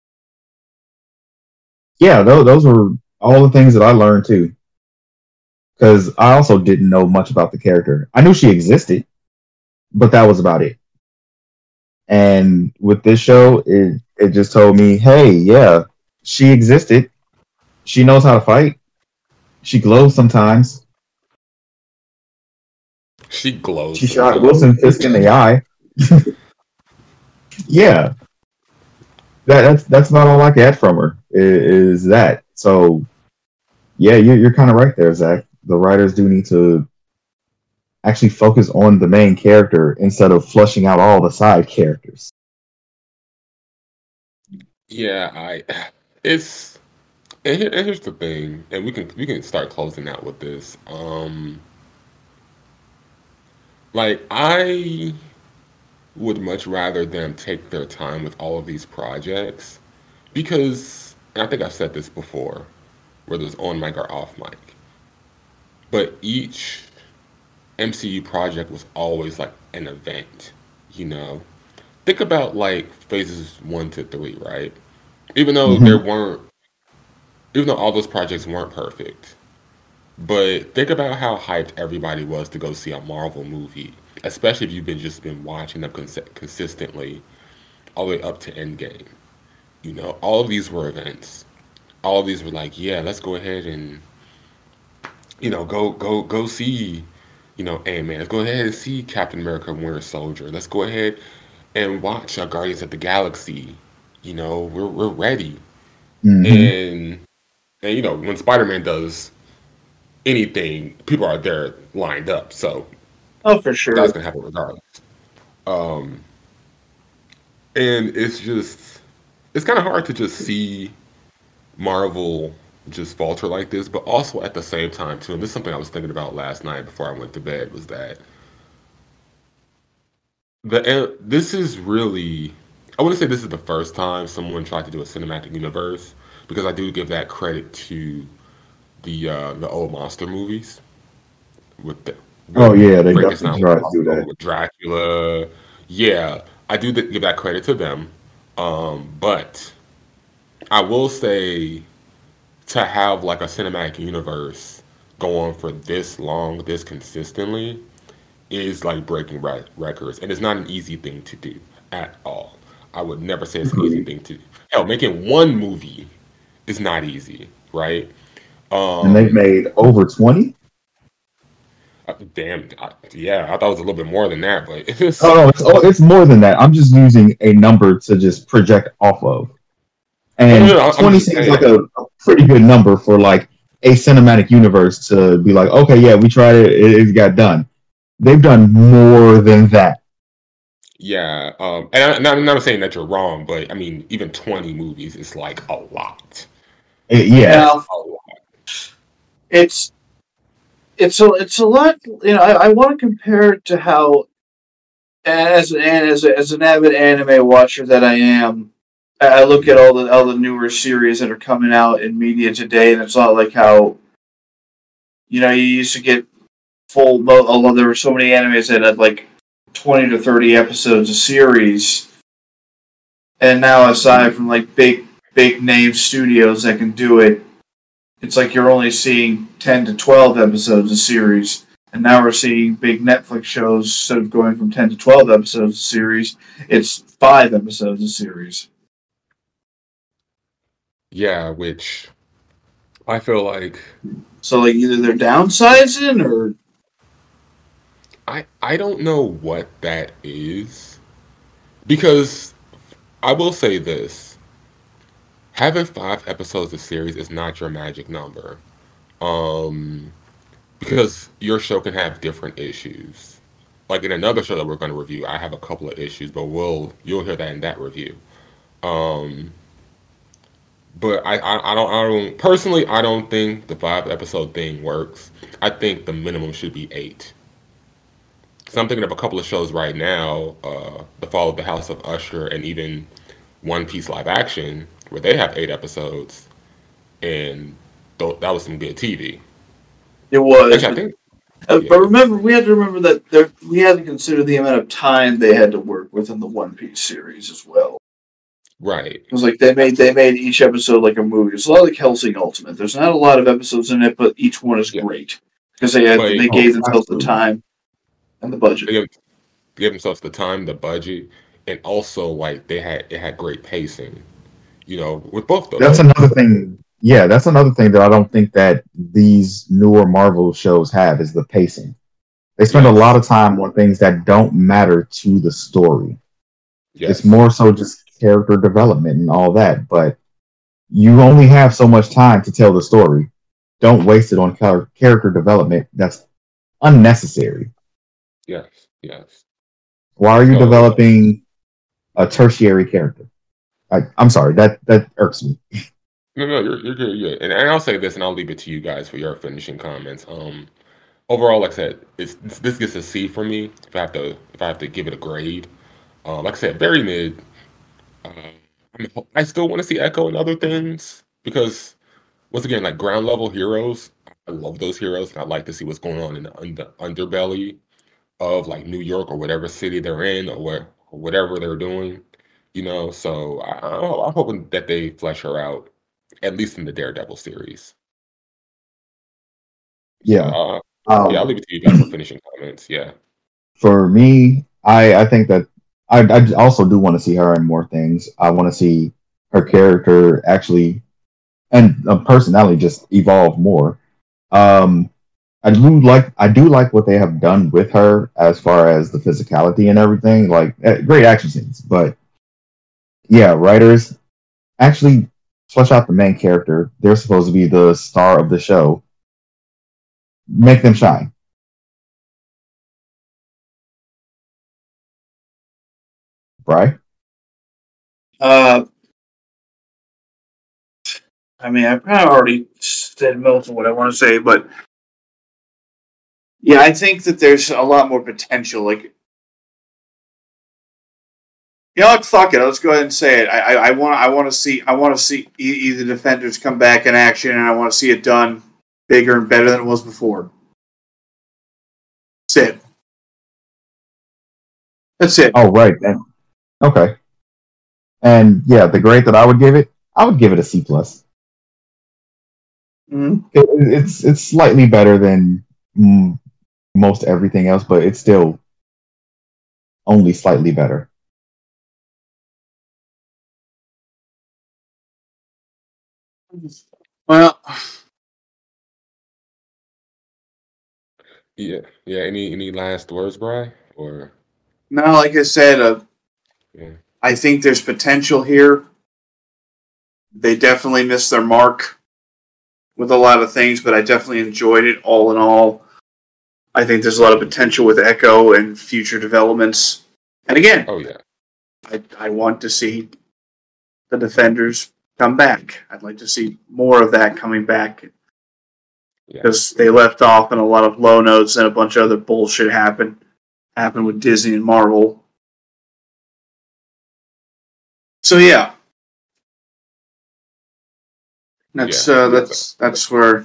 Yeah, those those were all the things that I learned too. Because I also didn't know much about the character. I knew she existed, but that was about it. And with this show, it it just told me, hey, yeah, she existed. She knows how to fight. She glows sometimes. she glows She shot sometimes. Wilson Fisk in the eye. Yeah, that, that's that's not all I get from her. Is, is that so? Yeah, you're you're kind of right there, Zach. The writers do need to actually focus on the main character instead of flushing out all the side characters. Yeah, I. It's and, here, and here's the thing, and we can we can start closing out with this. Um, like I would much rather them take their time with all of these projects because, and I think I've said this before, whether it's on mic or off mic, but each M C U project was always like an event, you know? Think about like phases one to three, right? Even though there Hmm. weren't, even though all those projects weren't perfect, but think about how hyped everybody was to go see a Marvel movie, especially if you've been just been watching them cons- consistently all the way up to Endgame. You know, all of these were events. All of these were like, yeah, let's go ahead and you know go go go see you know Ant-Man. Let's go ahead and see Captain America: Winter Soldier. Let's go ahead and watch uh, Guardians of the Galaxy. You know, we're we're ready. Hmm. And and you know when Spider-Man does anything, people are there lined up. So Oh, for that's sure. gonna happen regardless. Um, and it's just it's kind of hard to just see Marvel just falter like this, but also at the same time too. And this is something I was thinking about last night before I went to bed was that the uh, this is really I wouldn't say this is the first time someone tried to do a cinematic universe because I do give that credit to the uh, the old monster movies with the, Oh with yeah, they definitely Frankenstein, with tried to do Dracula, that. with Dracula. Yeah, I do th- give that credit to them. Um, but I will say to have like a cinematic universe go on for this long, this consistently, is like breaking re- records, and it's not an easy thing to do at all. I would never say it's an easy Agreed. thing to do. Hell, making one movie is not easy, right? And they've Um, made over twenty. uh, damn, I, yeah, I thought it was a little bit more than that, but Oh it's no, it's oh, it's more than that. I'm just using a number to just project off of. no, no, And no. I'm twenty just seems like saying, a, a pretty good number for like a cinematic universe to be like, okay, yeah, we tried it, it, it got done. They've done more than that. yeah. Um, and I, and I'm not saying that you're wrong, but I mean, even twenty movies is like a lot. Eh, yeah. That's Now a lot. it's it's a it's a lot. You know, I, I want to compare it to how as an as a, as an avid anime watcher that I am, I look at Mhm. all the all the newer series that are coming out in media today, and it's not like how you know you used to get full. Although there were so many animes that had like twenty to thirty episodes a series, and now aside from like big big name studios that can do it, it's like you're only seeing ten to twelve episodes a series. And now we're seeing big Netflix shows instead of going from ten to twelve episodes a series, it's five episodes a series. Yeah, which I feel like So like either they're downsizing or I I don't know what that is because I will say this: having five episodes of series is not your magic number. Um, because your show can have different issues. Like in another show that we're going to review, I have a couple of issues, but we'll you'll hear that in that review. Um, but I, I I don't I don't personally I don't think the five episode thing works. I think the minimum should be eight. So I'm thinking of a couple of shows right now, uh, The Fall of the House of Usher, and even One Piece live action, where they have eight episodes, and th- that was some good T V. it was. Actually, I But think uh, but yeah, remember, we had to remember that there, we had to consider the amount of time they had to work within the One Piece series as well. right, It was like they made they made each episode like a movie. It's a lot like Hellsing Ultimate. There's not a lot of episodes in it, but each one is yeah, great because they had but they Oh, gave themselves the absolutely. time and the budget. they give, give themselves the time, the budget, and also like they had it had great pacing. You know, with both those That's shows. another thing. Yeah, that's another thing that I don't think that these newer Marvel shows have is the pacing. They spend a lot Yes, of time on things that don't matter to the story. It's yes, more so just character development and all that. But you only have so much time to tell the story. Don't waste it on char- character development. That's unnecessary. yes, yes. Why are you So developing a tertiary character? I, I'm sorry, that that irks me. no, no, you're you're good, you're good. And, and I'll say this, and I'll leave it to you guys for your finishing comments. Um, overall, like I said, it's, this gets a C for me if I have to if I have to give it a grade. Um, like I said, very mid. Uh, I, mean, I still want to see Echo and other things because once again, like ground level heroes, I love those heroes, and I like to see what's going on in the under, underbelly of like New York or whatever city they're in or what or whatever they're doing. You know, so I, I- I'm hoping that they flesh her out at least in the Daredevil series. So Yeah. uh, yeah, I'll Um, leave it to you guys for finishing comments. Yeah. for me, I I think that I I also do want to see her in more things. I want to see her character actually and uh, personality just evolve more. Um, I do like I do like what they have done with her as far as the physicality and everything. Like eh, great action scenes, but yeah, writers actually flesh out the main character. They're supposed to be the star of the show. Make them shine. Right? Uh, I mean, I kind of already said most of what I want to say, but yeah, I think that there's a lot more potential. Like, you know what? Fuck it. Let's go ahead and say it. I, I, I want, I want to see, I want to see e- either defenders come back in action, and I want to see it done bigger and better than it was before. That's it. That's it. Oh, right. And, okay. And yeah, the grade that I would give it, I would give it a C plus. Mm-hmm. It, it's it's slightly better than mm, most everything else, but it's still only slightly better. Well, Yeah. Yeah. Any any last words, Bry? Or now, like I said, uh, yeah. I think there's potential here. They definitely missed their mark with a lot of things, but I definitely enjoyed it all in all. I think there's a lot of potential with Echo and future developments. And again, Oh yeah. I, I want to see the Defenders come back. I'd like to see more of that coming back Yeah. because they left off in a lot of low notes and a bunch of other bullshit happened happened with Disney and Marvel. So yeah, that's Yeah. uh, Yeah. So, that's that's where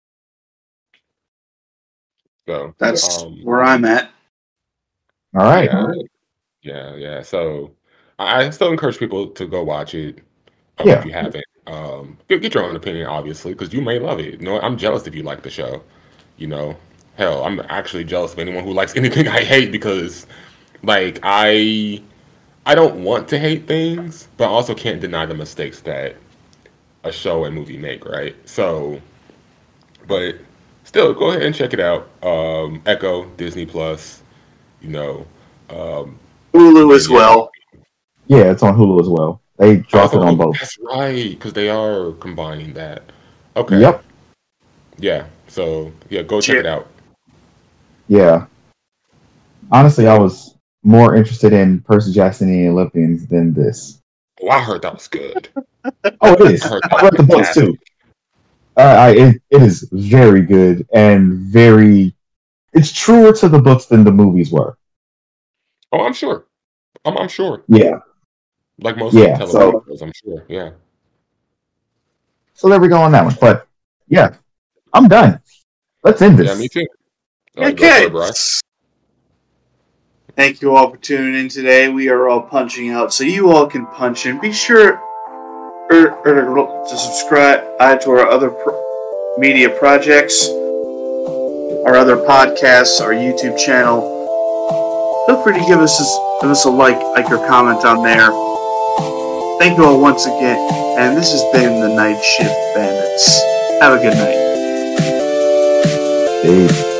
so that's um where I'm at. All right. yeah. Yeah, yeah. So I I still encourage people to go watch it um, if Yeah. you haven't. Um, get, get your own opinion, obviously, because you may love it. You know, I'm jealous if you like the show. You know, hell, I'm actually jealous of anyone who likes anything I hate because, like, I I don't want to hate things, but I also can't deny the mistakes that a show and movie make, right? So, but still, go ahead and check it out. Um, Echo, Disney Plus. You know, um, Hulu and as yeah. well. Yeah, it's on Hulu as well. They Oh, it's dropped it on on Hulu. both. That's right, because they are combining that. Okay. Yep. Yeah. So yeah, go check it Shit. out. Yeah. Honestly, I was more interested in Percy Jackson and the Olympians than this. Oh, I heard that was good. Oh, it I is. heard that I was read the books fantastic. too. Uh, I, it, it is very good and very. It's truer to the books than the movies were. Oh, I'm sure. I'm I'm sure. Yeah. Like most of the Yeah. television So shows, I'm sure. Yeah. so there we go on that one. But yeah, I'm done. Let's end Yeah, me this. too. All right, go for Okay. it, bro. Thank you all for tuning in today. We are all punching out, so you all can punch in. Be sure or, or to subscribe uh, to our other pro- media projects, our other podcasts, our YouTube channel. Feel free to give us a, give us a like, like or comment on there. Thank you all once again, and this has been the Night Shift Bandits. Have a good night. Peace.